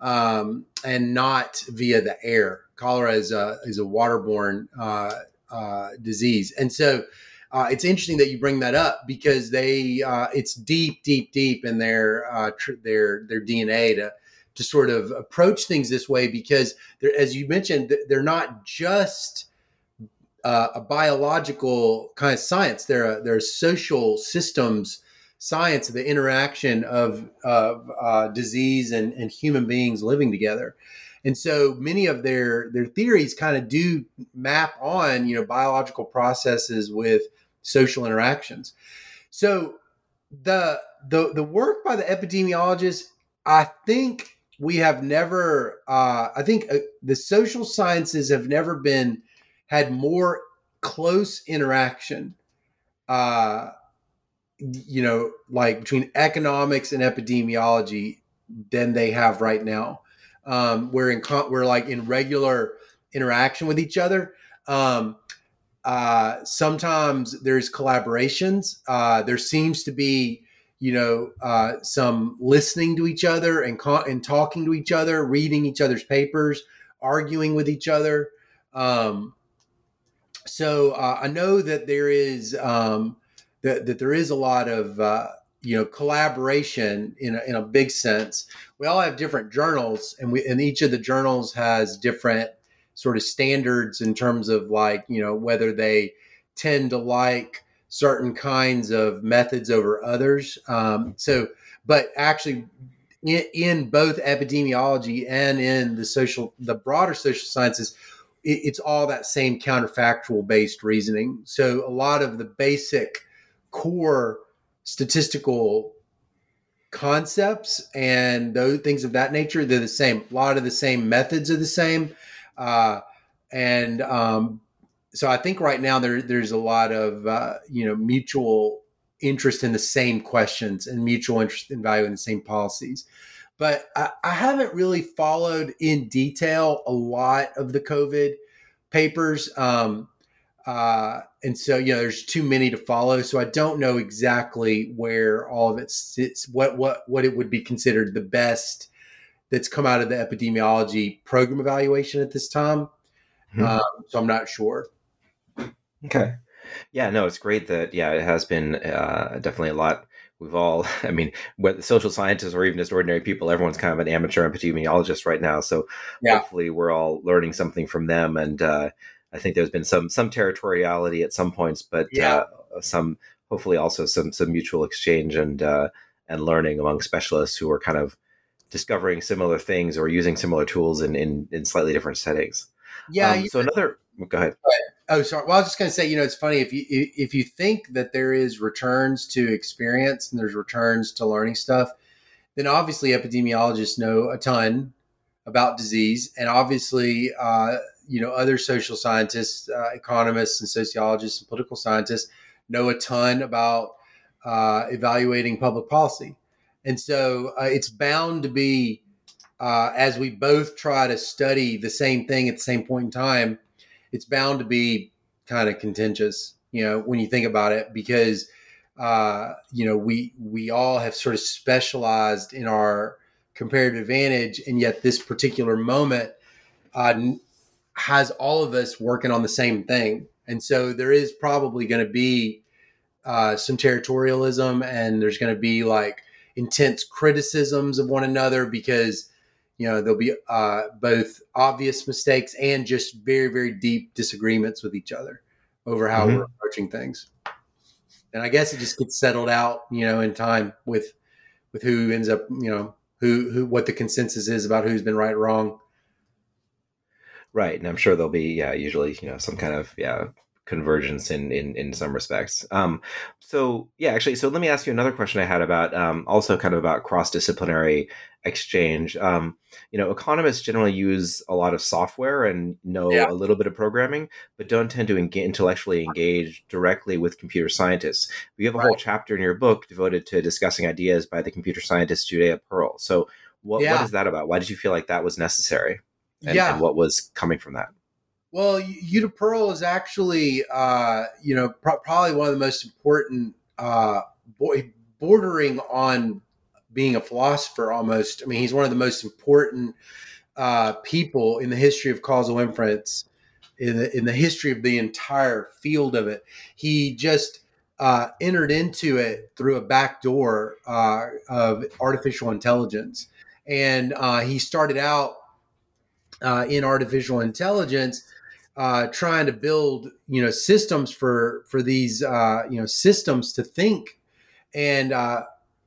Speaker 3: Um, and not via the air. Cholera is a is a waterborne uh, uh, disease, and so uh, it's interesting that you bring that up, because they uh, it's deep, deep, deep in their uh, tr- their their D N A to to sort of approach things this way, because they're, as you mentioned, they're not just uh, a biological kind of science. They're a, they're a social systems science of the interaction of, of uh, disease and, and human beings living together. And so many of their, their theories kind of do map on, you know, biological processes with social interactions. So the, the, the work by the epidemiologists, I think we have never, uh, I think uh, the social sciences have never been, had more close interaction, uh, you know, like between economics and epidemiology than they have right now. Um, we're in, we're like in regular interaction with each other. Um, uh, sometimes there's collaborations. Uh, there seems to be, you know, uh, some listening to each other and con- and talking to each other, reading each other's papers, arguing with each other. Um, so uh, I know that there is, um, that, that there is a lot of, uh, you know, collaboration in a, in a big sense. We all have different journals, and we, and each of the journals has different sort of standards in terms of, like, you know, whether they tend to like certain kinds of methods over others. Um, so, but actually in, in both epidemiology and in the social, the broader social sciences, it, it's all that same counterfactual based reasoning. So a lot of the basic core statistical concepts and those things of that nature. They're the same. A lot of the same methods are the same. Uh, and um, so I think right now there, there's a lot of, uh, you know, mutual interest in the same questions and mutual interest in valuing the same policies. But I, I haven't really followed in detail a lot of the COVID papers. Um, Uh, and so, you know, there's too many to follow. So I don't know exactly where all of it sits, what, what, what it would be considered the best that's come out of the epidemiology program evaluation at this time. Mm-hmm. Um, so I'm not sure.
Speaker 2: Okay. Yeah, no, it's great that, yeah, it has been uh, definitely a lot. We've all, I mean, whether social scientists or even just ordinary people, everyone's kind of an amateur epidemiologist right now. So yeah. Hopefully we're all learning something from them. And, uh, I think there's been some some territoriality at some points, but yeah. uh, some hopefully also some some mutual exchange and uh, and learning among specialists who are kind of discovering similar things or using similar tools in in, in slightly different settings.
Speaker 3: Yeah.
Speaker 2: Um, so another, go ahead.
Speaker 3: Oh, sorry. Well, I was just going to say, you know, it's funny if you if you think that there is returns to experience and there's returns to learning stuff, then obviously epidemiologists know a ton about disease, and obviously. Uh, you know, other social scientists, uh, economists and sociologists and political scientists know a ton about uh, evaluating public policy. And so uh, it's bound to be, uh, as we both try to study the same thing at the same point in time, it's bound to be kind of contentious, you know, when you think about it, because, uh, you know, we, we all have sort of specialized in our comparative advantage. And yet this particular moment, uh, has all of us working on the same thing. And so there is probably going to be uh, some territorialism, and there's going to be like intense criticisms of one another because, you know, there'll be uh, both obvious mistakes and just very, very deep disagreements with each other over how mm-hmm. we're approaching things. And I guess it just gets settled out, you know, in time with, with who ends up, you know, who, who, what the consensus is about who's been right or wrong.
Speaker 2: Right. And I'm sure there'll be, yeah, usually, you know, some kind of, yeah, convergence in, in, in some respects. Um, so, yeah, actually, so let me ask you another question I had about um, also kind of about cross-disciplinary exchange. Um, you know, economists generally use a lot of software and know yeah. a little bit of programming, but don't tend to engage, intellectually engage directly with computer scientists. You have a right. whole chapter in your book devoted to discussing ideas by the computer scientist Judea Pearl. So what, yeah. what is that about? Why did you feel like that was necessary? And, yeah. and what was coming from that?
Speaker 3: Well, Judea Pearl is actually, uh, you know, pro- probably one of the most important, uh, boy, bordering on being a philosopher almost. I mean, he's one of the most important uh, people in the history of causal inference, in the, in the history of the entire field of it. He just uh, entered into it through a back door uh, of artificial intelligence. And uh, he started out Uh, in artificial intelligence, uh, trying to build, you know, systems for for these, uh, you know, systems to think and uh,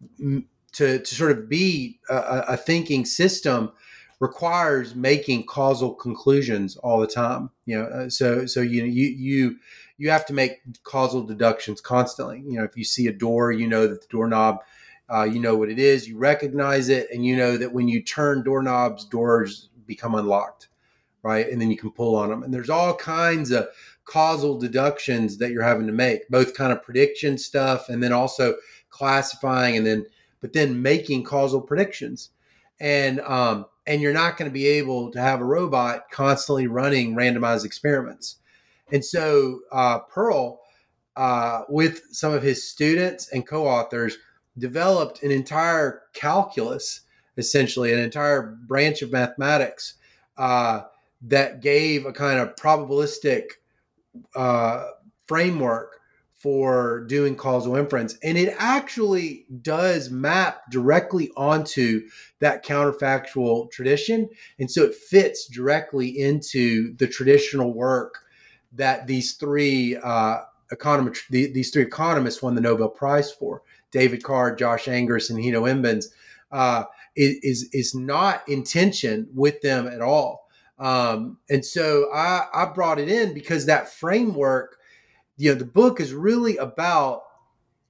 Speaker 3: to to sort of be a, a thinking system requires making causal conclusions all the time. You know, uh, so so you know you you you have to make causal deductions constantly. You know, if you see a door, you know that the doorknob. Uh, you know what it is. You recognize it, and you know that when you turn doorknobs, doors become unlocked, right? And then you can pull on them. And there's all kinds of causal deductions that you're having to make, both kind of prediction stuff and then also classifying and then, but then making causal predictions. And, um, and you're not going to be able to have a robot constantly running randomized experiments. And so uh, Pearl, uh, with some of his students and co-authors, developed an entire calculus, essentially an entire branch of mathematics uh, that gave a kind of probabilistic uh, framework for doing causal inference. And it actually does map directly onto that counterfactual tradition. And so it fits directly into the traditional work that these three uh, economists, these three economists won the Nobel Prize for, David Card, Josh Angress, and Hino Imbens. Uh, is is not in tension with them at all. Um, and so I, I brought it in because that framework, you know, the book is really about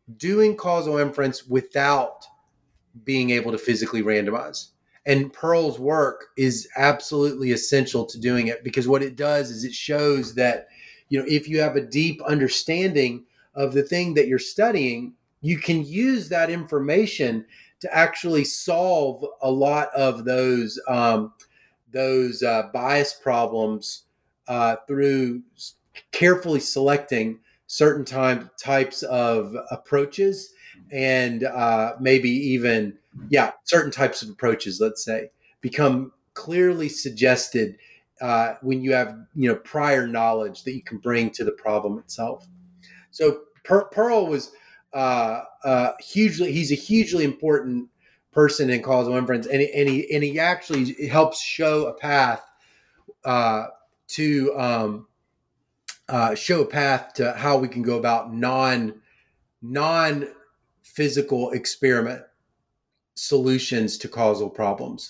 Speaker 3: doing causal inference without being able to physically randomize. And Pearl's work is absolutely essential to doing it, because what it does is it shows that, you know, if you have a deep understanding of the thing that you're studying, you can use that information to actually solve a lot of those um, those uh, bias problems uh, through carefully selecting certain time, types of approaches, and uh, maybe even, yeah, certain types of approaches, let's say, become clearly suggested uh, when you have, you know, prior knowledge that you can bring to the problem itself. So per- Pearl was uh, uh, hugely, he's a hugely important person in causal inference, and, and he and he actually helps show a path uh, to um, uh, show a path to how we can go about non non physical experiment solutions to causal problems.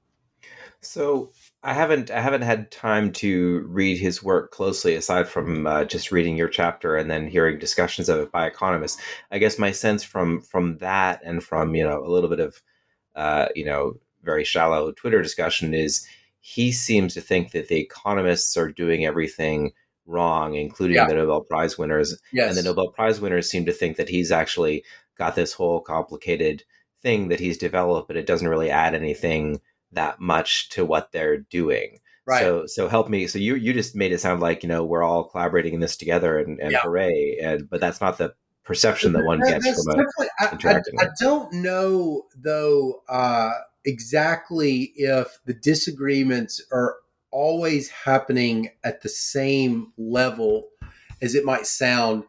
Speaker 2: So I haven't I haven't had time to read his work closely, aside from uh, just reading your chapter and then hearing discussions of it by economists. I guess my sense from from that and from, you know, a little bit of uh, you know, very shallow Twitter discussion is he seems to think that the economists are doing everything wrong, including
Speaker 3: Yeah.
Speaker 2: the Nobel Prize winners.
Speaker 3: Yes.
Speaker 2: And the Nobel Prize winners seem to think that he's actually got this whole complicated thing that he's developed, but it doesn't really add anything that much to what they're doing.
Speaker 3: Right.
Speaker 2: So, so help me. So you, you just made it sound like, you know, we're all collaborating in this together and, and
Speaker 3: Yeah.
Speaker 2: hooray. And, but that's not the perception that one
Speaker 3: That-
Speaker 2: gets
Speaker 3: that's
Speaker 2: from a
Speaker 3: definitely- I,
Speaker 2: interacting.
Speaker 3: I, I don't know though uh, exactly if the disagreements are always happening at the same level as it might sound.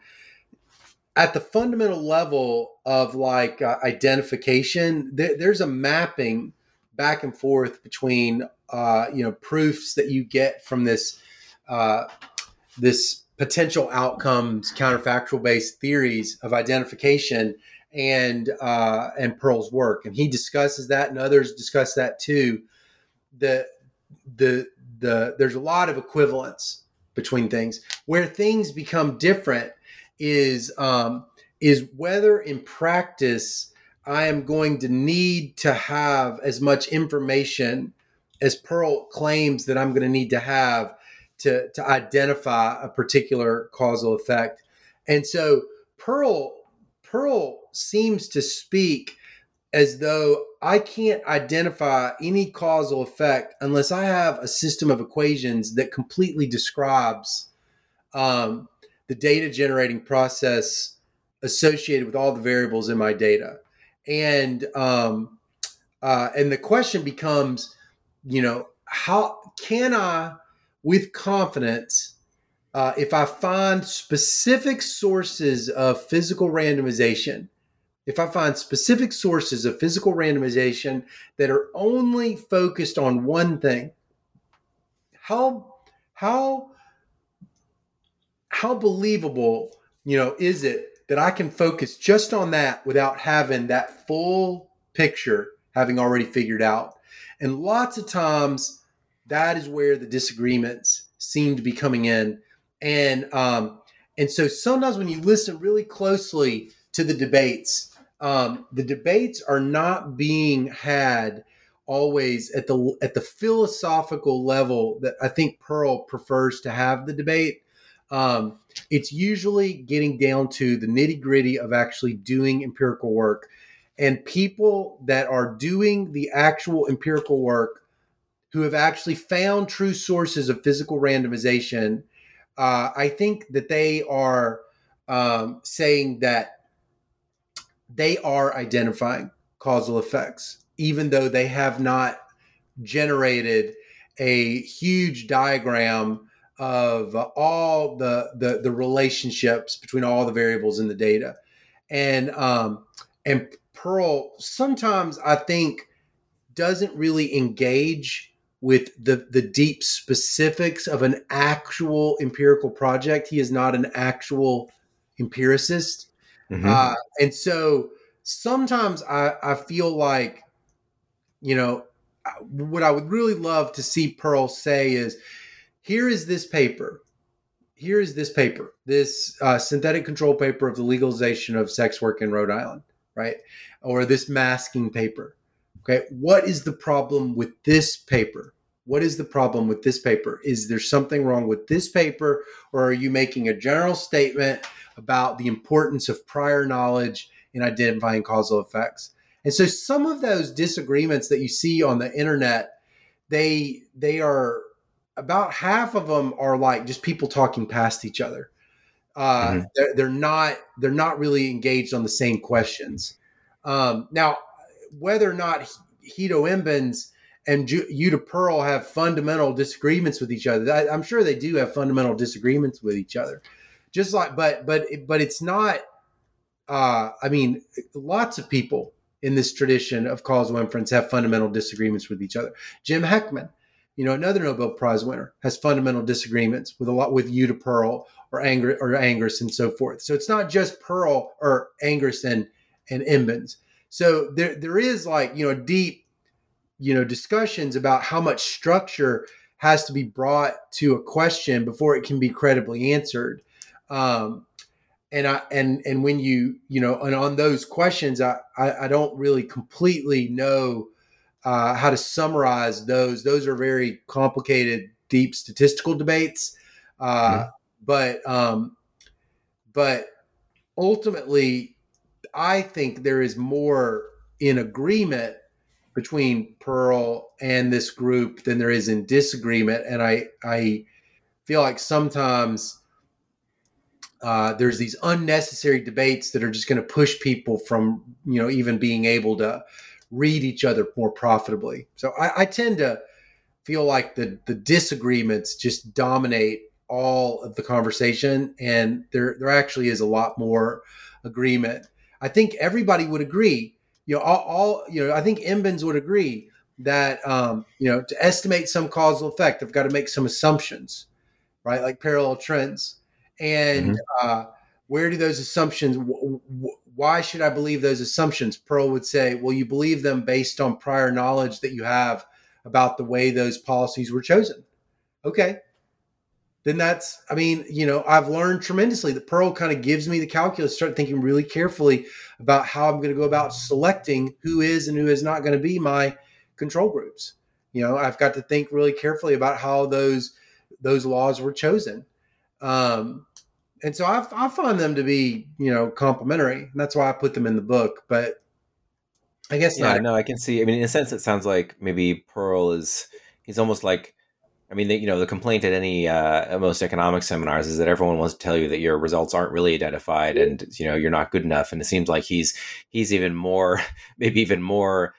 Speaker 3: At the fundamental level of like uh, identification, there, there's a mapping back and forth between uh, you know, proofs that you get from this uh, this potential outcomes counterfactual based theories of identification and uh, and Pearl's work, and he discusses that, and others discuss that too. The the the there's a lot of equivalence between things. Where things become different is um, is whether in practice I am going to need to have as much information as Pearl claims that I'm going to need to have to, to identify a particular causal effect. And so Pearl Pearl seems to speak as though I can't identify any causal effect unless I have a system of equations that completely describes um, the data generating process associated with all the variables in my data. And um, uh, and the question becomes, you know, how can I, with confidence, uh, if I find specific sources of physical randomization, if I find specific sources of physical randomization that are only focused on one thing, how how how believable, you know, is it that I can focus just on that without having that full picture having already figured out? And lots of times that is where the disagreements seem to be coming in. And um, and so sometimes when you listen really closely to the debates, um, the debates are not being had always at the at the philosophical level that I think Pearl prefers to have the debate. Um, it's usually getting down to the nitty gritty of actually doing empirical work, and people that are doing the actual empirical work who have actually found true sources of physical randomization. Uh, I think that they are um, saying that they are identifying causal effects, even though they have not generated a huge diagram of uh, all the, the the relationships between all the variables in the data. And um, and Pearl sometimes I think doesn't really engage with the the deep specifics of an actual empirical project. He is not an actual empiricist.
Speaker 2: Mm-hmm.
Speaker 3: Uh, and so sometimes I, I feel like, you know, what I would really love to see Pearl say is, here is this paper. here is this paper, this uh, synthetic control paper of the legalization of sex work in Rhode Island, right? Or this masking paper. Okay, what is the problem with this paper? What is the problem with this paper? Is there something wrong with this paper, or are you making a general statement about the importance of prior knowledge in identifying causal effects? And so some of those disagreements that you see on the internet, they they are about half of them are like just people talking past each other. Uh, mm-hmm. they're, they're not they're not really engaged on the same questions. Um, now, whether or not Hito Imbens and Yuta Pearl have fundamental disagreements with each other, I, I'm sure they do have fundamental disagreements with each other. Just like, but but but it's not. Uh, I mean, lots of people in this tradition of causal inference have fundamental disagreements with each other. Jim Heckman, you know, another Nobel Prize winner, has fundamental disagreements with a lot with Yuta Pearl or Anger or Angress and so forth. So it's not just Pearl or Angress and and Imbens. So there there is like, you know, deep, you know, discussions about how much structure has to be brought to a question before it can be credibly answered. Um, and I and and when you you know and on those questions, I I, I don't really completely know uh, how to summarize those. Those are very complicated, deep statistical debates. Uh, mm-hmm. But um, but ultimately, I think there is more in agreement between Pearl and this group than there is in disagreement. And I, I feel like sometimes uh, there's these unnecessary debates that are just going to push people from, you know, even being able to read each other more profitably. So I, I tend to feel like the, the disagreements just dominate all of the conversation, and there, there actually is a lot more agreement. I think everybody would agree, you know, all, all you know, I think Imbens would agree that, um, you know, to estimate some causal effect, I've got to make some assumptions, right? Like parallel trends. And mm-hmm. uh, where do those assumptions, w- w- why should I believe those assumptions? Pearl would say, well, you believe them based on prior knowledge that you have about the way those policies were chosen. Okay. Then that's, I mean, you know, I've learned tremendously that Pearl kind of gives me the calculus, start thinking really carefully about how I'm going to go about selecting who is and who is not going to be my control groups. You know, I've got to think really carefully about how those, those laws were chosen. Um, and so I, I find them to be, you know, complementary, and that's why I put them in the book, but I guess
Speaker 2: yeah,
Speaker 3: not.
Speaker 2: no, I can see, I mean, in a sense, it sounds like maybe Pearl is, he's almost like, I mean, the, you know, the complaint at any uh, most economic seminars is that everyone wants to tell you that your results aren't really identified, and you know you're not good enough. And it seems like he's he's even more, maybe even more,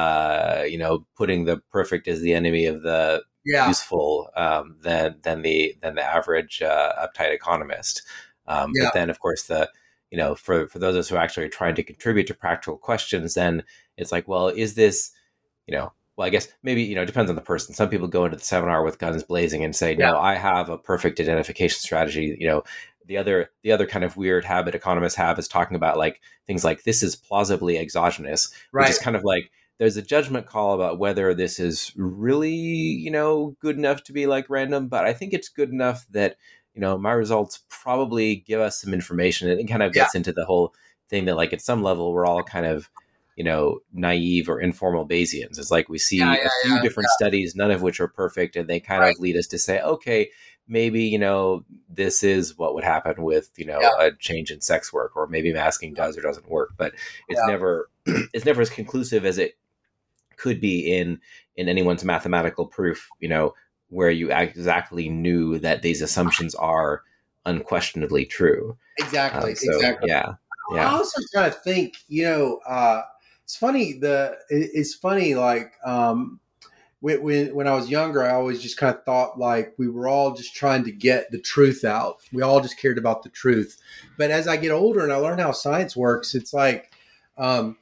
Speaker 2: uh, you know, putting the perfect as the enemy of the yeah. useful um, than than the than the average uh, uptight economist. Um, yeah. But then, of course, the you know, for for those of us who are actually trying to contribute to practical questions, then it's like, well, is this, you know. Well, I guess maybe, you know, it depends on the person. Some people go into the seminar with guns blazing and say, no, yeah. I have a perfect identification strategy. You know, the other the other kind of weird habit economists have is talking about like things like this is plausibly exogenous, right. which is kind of like there's a judgment call about whether this is really, you know, good enough to be like random. But I think it's good enough that, you know, my results probably give us some information. And it kind of gets yeah. into the whole thing that like at some level we're all kind of, you know, naive or informal Bayesians. It's like we see yeah, yeah, a few yeah, different yeah. studies, none of which are perfect, and they kind right. of lead us to say, okay, maybe, you know, this is what would happen with, you know, yeah. a change in sex work, or maybe masking does or doesn't work. But it's yeah. never it's never as conclusive as it could be in in anyone's mathematical proof, you know, where you exactly knew that these assumptions are unquestionably true.
Speaker 3: Exactly.
Speaker 2: Um, so,
Speaker 3: exactly.
Speaker 2: Yeah. Yeah.
Speaker 3: I also kind of think, you know, uh, it's funny. The it's funny. Like um, when, when when I was younger, I always just kind of thought like we were all just trying to get the truth out. We all just cared about the truth. But as I get older and I learn how science works, it's like um,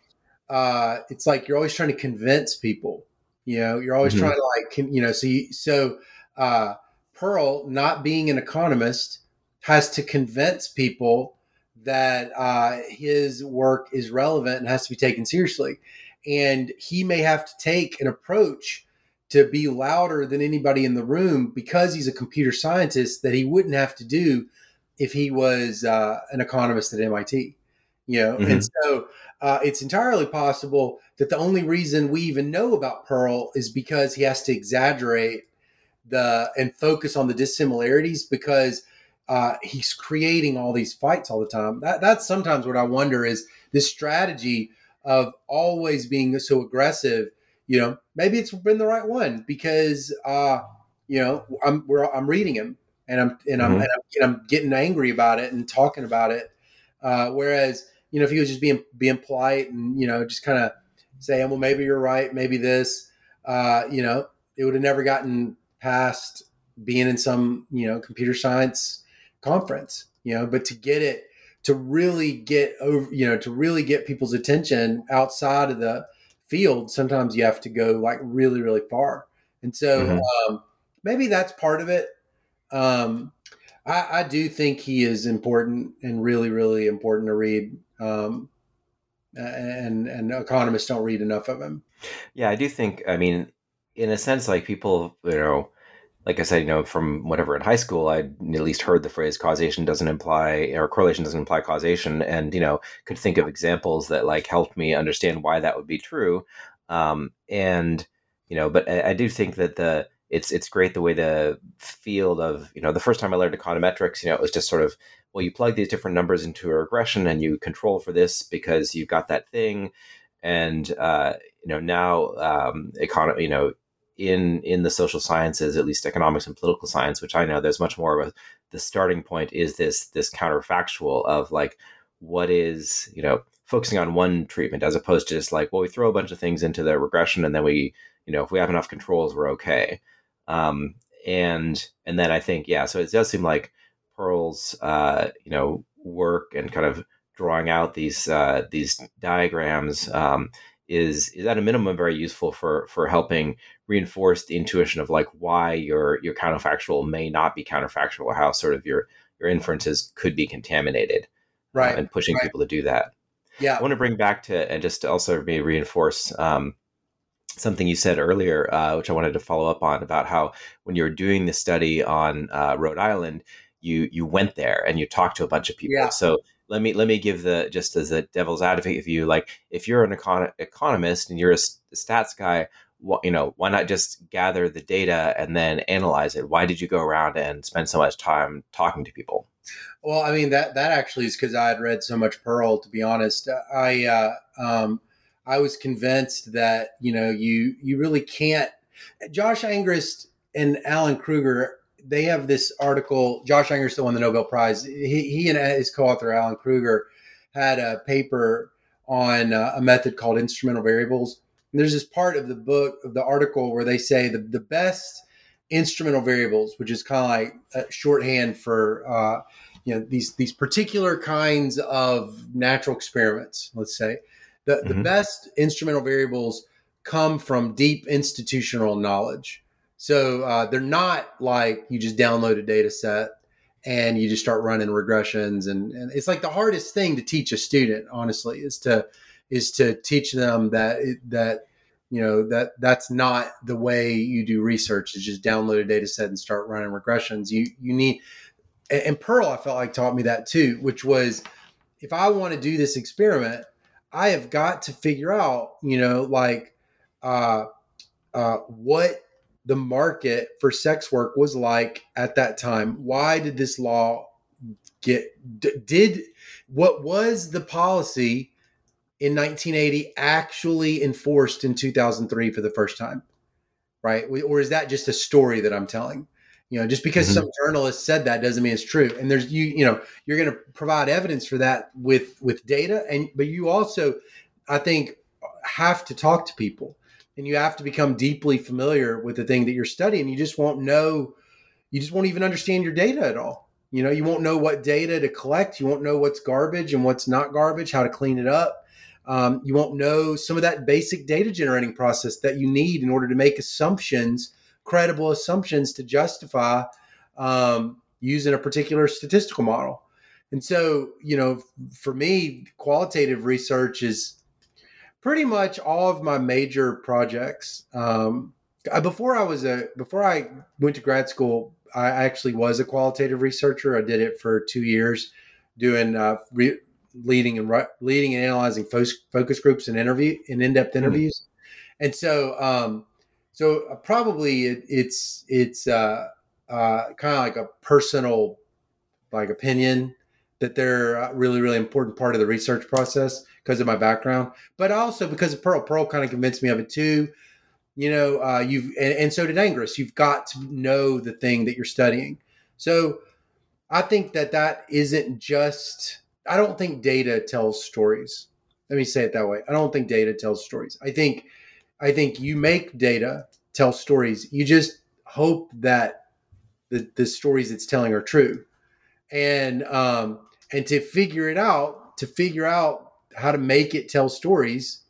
Speaker 3: uh, it's like you're always trying to convince people. You know, you're always mm-hmm. trying to like you know. So you, so uh, Pearl, not being an economist, has to convince people that uh, his work is relevant and has to be taken seriously. And he may have to take an approach to be louder than anybody in the room because he's a computer scientist that he wouldn't have to do if he was uh, an economist at M I T. You know,
Speaker 2: Mm-hmm.
Speaker 3: and so uh, it's entirely possible that the only reason we even know about Pearl is because he has to exaggerate the and focus on the dissimilarities because uh, he's creating all these fights all the time. That, that's sometimes what I wonder is this strategy of always being so aggressive. You know, maybe it's been the right one because uh, you know I'm we're, I'm reading him and I'm and I'm,
Speaker 2: Mm-hmm.
Speaker 3: and I'm and I'm getting angry about it and talking about it. Uh, whereas you know if he was just being being polite and you know just kind of saying, well, maybe you're right, maybe this, uh, you know, it would have never gotten past being in some you know computer science conference. You know, but to get it to really get over, you know, to really get people's attention outside of the field, sometimes you have to go like really, really far. And so
Speaker 2: Mm-hmm.
Speaker 3: um, maybe that's part of it. Um, I, I do think he is important and really, really important to read. Um, and and economists don't read enough of him.
Speaker 2: Yeah, I do think, I mean, in a sense, like people, you know, like I said, you know, from whatever in high school, I'd at least heard the phrase causation doesn't imply, or correlation doesn't imply causation, and, you know, could think of examples that like helped me understand why that would be true. Um, and, you know, but I, I do think that the, it's, it's great the way the field of, you know, the first time I learned econometrics, you know, it was just sort of, well, you plug these different numbers into a regression and you control for this because you've got that thing. And, uh, you know, now, um, economy, you know, in in the social sciences, at least economics and political science, which I know there's much more of a, the starting point is this this counterfactual of like what is, you know, focusing on one treatment as opposed to just like, well, we throw a bunch of things into the regression and then we, you know, if we have enough controls, we're okay. Um, and and then I think, yeah, so it does seem like Pearl's uh, you know, work and kind of drawing out these uh, these diagrams um, is is at a minimum very useful for for helping reinforce the intuition of like why your your counterfactual may not be counterfactual, how sort of your your inferences could be contaminated, uh,
Speaker 3: Right.
Speaker 2: and pushing
Speaker 3: Right.
Speaker 2: people to do that. I
Speaker 3: Yeah.
Speaker 2: want to bring back to and just also maybe reinforce um, something you said earlier, uh, which I wanted to follow up on about how when you were doing the study on uh, Rhode Island, you you went there and you talked to a bunch of people.
Speaker 3: Yeah.
Speaker 2: So let me let me give the just as a devil's advocate view, like if you're an econ- economist and you're a, s- a stats guy, wh- you know, why not just gather the data and then analyze it? Why did you go around and spend so much time talking to people?
Speaker 3: Well, I mean that that actually is because I had read so much Pearl. To be honest, I uh, um, I was convinced that you know you you really can't. Josh Angrist and Alan Kruger, they have this article. Josh Angrist won the Nobel Prize. He, he and his co-author Alan Kruger had a paper on uh, a method called instrumental variables. And there's this part of the book of the article where they say the the best instrumental variables, which is kind of like a shorthand for uh, you know these these particular kinds of natural experiments. Let's say the the
Speaker 2: Mm-hmm.
Speaker 3: best instrumental variables come from deep institutional knowledge. So uh, they're not like you just download a data set and you just start running regressions, and, and it's like the hardest thing to teach a student, honestly, is to is to teach them that that you know that that's not the way you do research, is just download a data set and start running regressions. You you need, and Pearl I felt like taught me that too, which was if I want to do this experiment, I have got to figure out, you know, like uh, uh, what the market for sex work was like at that time. Why did this law get, d- did, what was the policy in nineteen eighty actually enforced in two thousand three for the first time? Right? Or is that just a story that I'm telling? You know, just because
Speaker 2: Mm-hmm.
Speaker 3: some journalist said that doesn't mean it's true. And there's you, you know, you're going to provide evidence for that with with data, and but you also, I think, have to talk to people, and you have to become deeply familiar with the thing that you're studying. You just won't know, you just won't even understand your data at all. You know, you won't know what data to collect. You won't know what's garbage and what's not garbage, how to clean it up. Um, you won't know some of that basic data generating process that you need in order to make assumptions, credible assumptions to justify um, using a particular statistical model. And so, you know, for me, qualitative research is pretty much all of my major projects. Um, Uh, before I was a before I went to grad school, I actually was a qualitative researcher. I did it for two years, doing uh, re- leading and re- leading and analyzing focus, focus groups and interview and in depth
Speaker 2: Hmm.
Speaker 3: interviews. And so, um, so uh, probably it, it's it's uh, uh, kind of like a personal like opinion that they're a really really important part of the research process because of my background, but also because of Pearl. Pearl kind of convinced me of it too. You know, uh, you've and, and so did Angress. You've got to know the thing that you're studying. So I think that that isn't just. I don't think data tells stories. Let me say it that way. I don't think data tells stories. I think I think you make data tell stories. You just hope that the the stories it's telling are true, and um, and to figure it out, to figure out how to make it tell stories,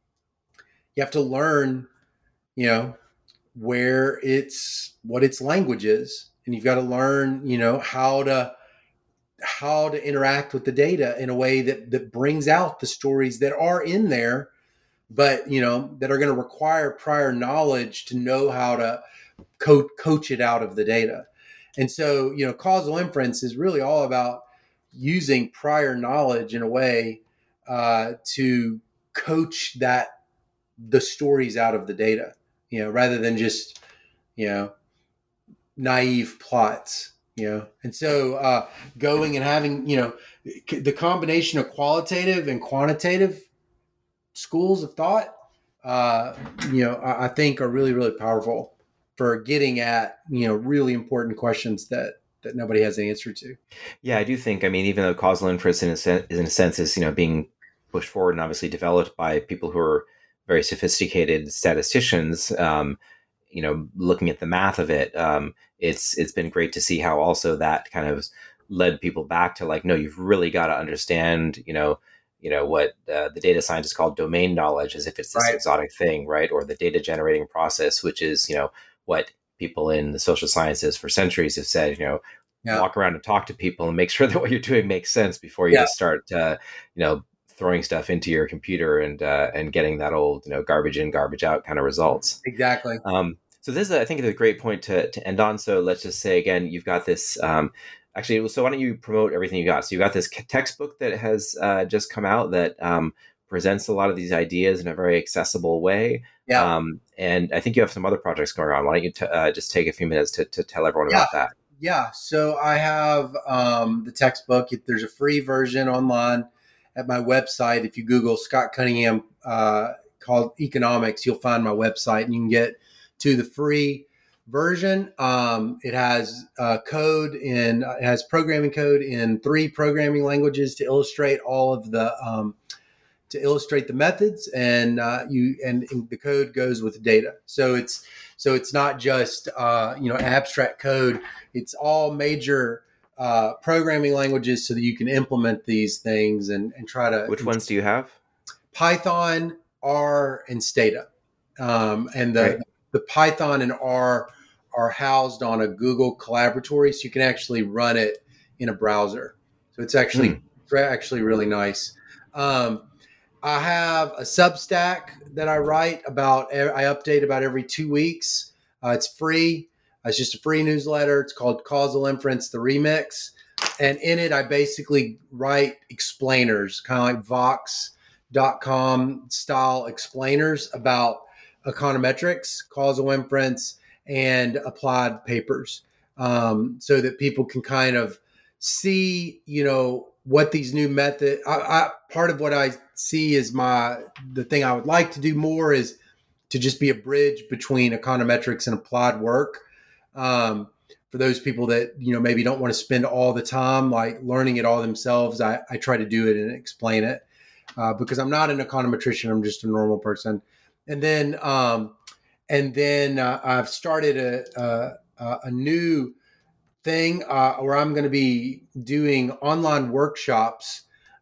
Speaker 3: you have to learn. You know where it's what its language is, and you've got to learn you know how to how to interact with the data in a way that that brings out the stories that are in there, but you know that are going to require prior knowledge to know how to co- coach it out of the data. And so you know causal inference is really all about using prior knowledge in a way uh, to coach that the stories out of the data, you know rather than just you know naive plots, you know and so uh, going and having you know the combination of qualitative and quantitative schools of thought, uh, you know I, I think are really really powerful for getting at you know really important questions that that nobody has the answer to.
Speaker 2: Yeah, I do think. I mean, even though causal inference, in a sense, in a sense, is you know being pushed forward and obviously developed by people who are very sophisticated statisticians, um, you know, looking at the math of it, um, it's it's been great to see how also that kind of led people back to like, no, you've really got to understand, you know, you know what uh, the data scientists call domain knowledge, as if it's this
Speaker 3: Right.
Speaker 2: exotic thing, right? Or the data generating process, which is you know what people in the social sciences for centuries have said, you know
Speaker 3: Yeah.
Speaker 2: walk around and talk to people and make sure that what you're doing makes sense before you
Speaker 3: Yeah.
Speaker 2: just start, uh, you know, throwing stuff into your computer and uh, and getting that old, you know, garbage in, garbage out kind of results.
Speaker 3: Exactly.
Speaker 2: Um, so this is, I think, is a great point to, to end on. So let's just say again, you've got this. Um, actually, so why don't you promote everything you got? So you got this textbook that has uh, just come out that um, presents a lot of these ideas in a very accessible way.
Speaker 3: Yeah.
Speaker 2: Um, and I think you have some other projects going on. Why don't you t- uh, just take a few minutes to, to tell everyone
Speaker 3: Yeah.
Speaker 2: about that?
Speaker 3: Yeah. So I have um, the textbook. There's a free version online at my website. If you Google Scott Cunningham uh, called Economics, you'll find my website and you can get to the free version. Um, it has uh, code in, it has programming code in three programming languages to illustrate all of the, um, to illustrate the methods, and uh, you and, and the code goes with the data. So it's so it's not just uh, you know abstract code. It's all major uh, programming languages so that you can implement these things and, and try to.
Speaker 2: Which ones do you have?
Speaker 3: Python, R, and Stata, um, and the
Speaker 2: Right.
Speaker 3: the Python and R are housed on a Google Collaboratory, so you can actually run it in a browser. So it's actually
Speaker 2: Hmm.
Speaker 3: it's actually really nice. Um, I have a Substack that I write about. I update about every two weeks. Uh, it's free. It's just a free newsletter. It's called Causal Inference, the Remix. And in it, I basically write explainers, kind of like Vox dot com style explainers about econometrics, causal inference, and applied papers, um, so that people can kind of see, you know, what these new method. I, I, part of what I see is my the thing I would like to do more is to just be a bridge between econometrics and applied work. Um, for those people that you know maybe don't want to spend all the time like learning it all themselves, I, I try to do it and explain it uh, because I'm not an econometrician. I'm just a normal person. And then um, and then uh, I've started a a, a new thing uh, where I'm going to be doing online workshops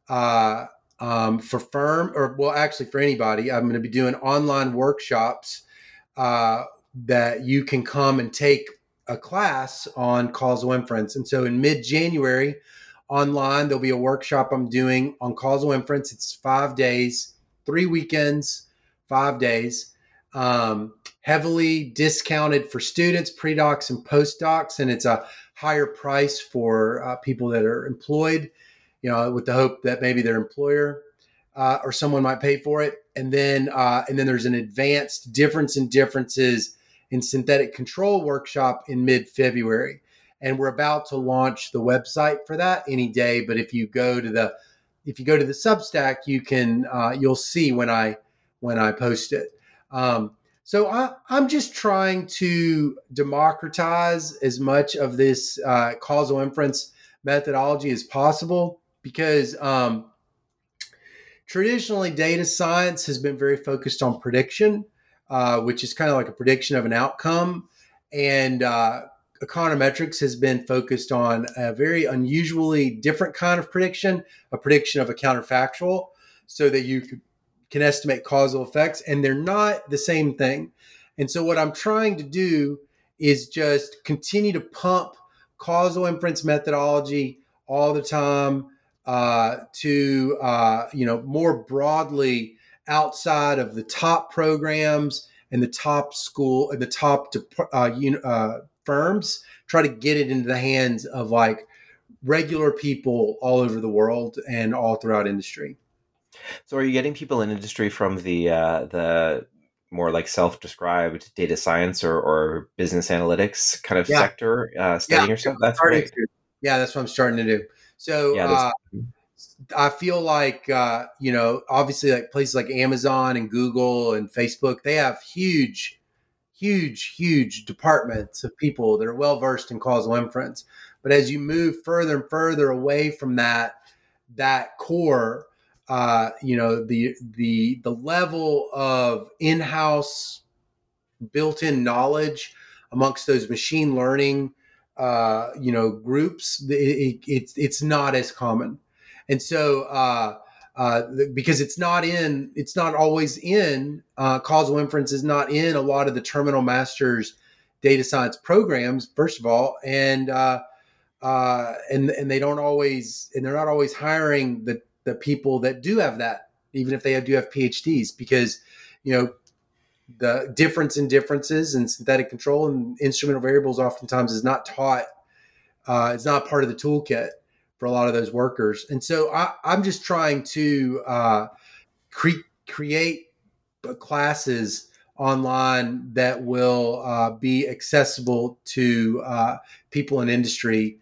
Speaker 3: uh, um, for firm or well, actually for anybody. I'm going to be doing online workshops uh, that you can come and take a class on causal inference. And so in mid-January online, there'll be a workshop I'm doing on causal inference. It's five days, three weekends, five days. Um, heavily discounted for students, pre-docs and postdocs, and it's a higher price for uh, people that are employed, you know, with the hope that maybe their employer uh, or someone might pay for it. And then uh, and then there's an advanced difference in differences in synthetic control workshop in mid-February. And we're about to launch the website for that any day. But if you go to the if you go to the Substack, you can uh, you'll see when I when I post it. Um, so I, I'm just trying to democratize as much of this uh, causal inference methodology as possible, because um, traditionally data science has been very focused on prediction, uh, which is kind of like a prediction of an outcome, and uh, econometrics has been focused on a very unusually different kind of prediction, a prediction of a counterfactual, so that you could, can estimate causal effects, and they're not the same thing. And so what I'm trying to do is just continue to pump causal inference methodology all the time uh, to, uh, you know, more broadly outside of the top programs and the top school and the top uh, uh, firms, try to get it into the hands of like regular people all over the world and all throughout industry.
Speaker 2: So are you getting people in industry from the uh, the more like self-described data science or, or business analytics kind of yeah. sector uh, studying
Speaker 3: yeah.
Speaker 2: yourself? That's great.
Speaker 3: To. Yeah, that's what I'm starting to do. So yeah, uh, I feel like, uh, you know, obviously like places like Amazon and Google and Facebook, they have huge, huge, huge departments of people that are well-versed in causal inference. But as you move further and further away from that, that core, uh, you know, the, the, the level of in-house built-in knowledge amongst those machine learning, uh, you know, groups, it, it, it's, it's not as common. And so, uh, uh, because it's not in, it's not always in, uh, causal inference is not in a lot of the terminal masters data science programs, first of all. And, uh, uh, and, and they don't always, and they're not always hiring the, the people that do have that, even if they do have PhDs, because, you know, the difference in differences and synthetic control and instrumental variables oftentimes is not taught. Uh, it's not part of the toolkit for a lot of those workers. And so I, I'm just trying to uh, cre- create classes online that will uh, be accessible to uh, people in industry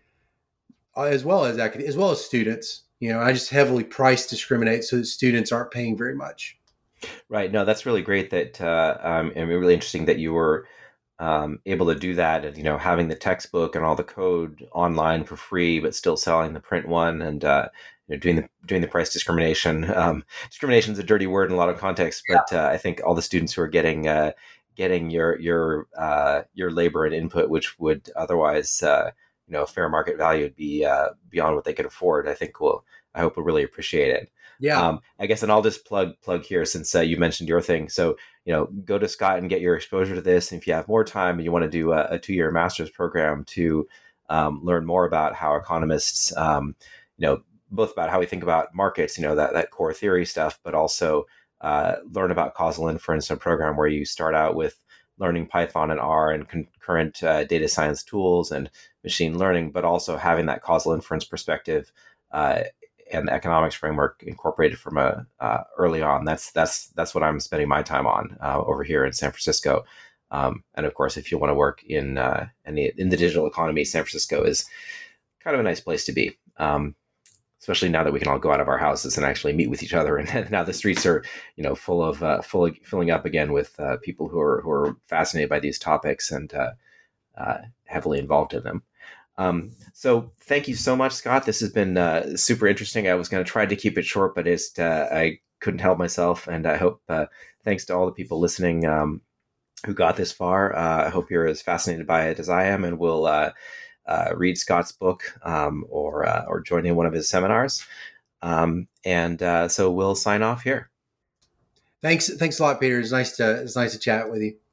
Speaker 3: as well as acad- as well as students. You know, I just heavily price discriminate so that students aren't paying very much.
Speaker 2: Right. No, that's really great that, uh, um, and really interesting that you were um, able to do that, and, you know, having the textbook and all the code online for free, but still selling the print one, and, uh, you know, doing the, doing the price discrimination. Um, discrimination is a dirty word in a lot of contexts, but yeah. uh, I think all the students who are getting, uh, getting your, your, uh, your labor and input, which would otherwise, uh, you know, fair market value would be uh, beyond what they could afford, I think will, I hope will really appreciate it.
Speaker 3: Yeah.
Speaker 2: Um, I guess, and I'll just plug plug here since uh, you mentioned your thing. So, you know, go to Scott and get your exposure to this. And if you have more time and you want to do a, a two-year master's program to um, learn more about how economists, um, you know, both about how we think about markets, you know, that, that core theory stuff, but also uh, learn about causal inference in a program where you start out with learning Python and R and concurrent uh, data science tools and machine learning, but also having that causal inference perspective uh, and the economics framework incorporated from a uh, early on. That's that's that's what I'm spending my time on uh, over here in San Francisco. Um, and of course, if you want to work in uh, in, the, in the digital economy, San Francisco is kind of a nice place to be, um, especially now that we can all go out of our houses and actually meet with each other. And now the streets are, you know, full of uh, full of, filling up again with uh, people who are who are fascinated by these topics and uh, uh, heavily involved in them. Um, so thank you so much, Scott. This has been uh, super interesting. I was going to try to keep it short, but it's, uh, I couldn't help myself. And I hope, uh, thanks to all the people listening um, who got this far. Uh, I hope you're as fascinated by it as I am, and will uh, uh, read Scott's book um, or uh, or join in one of his seminars. Um, and uh, so we'll sign off here.
Speaker 3: Thanks, thanks a lot, Peter. It's nice to it's nice to chat with you.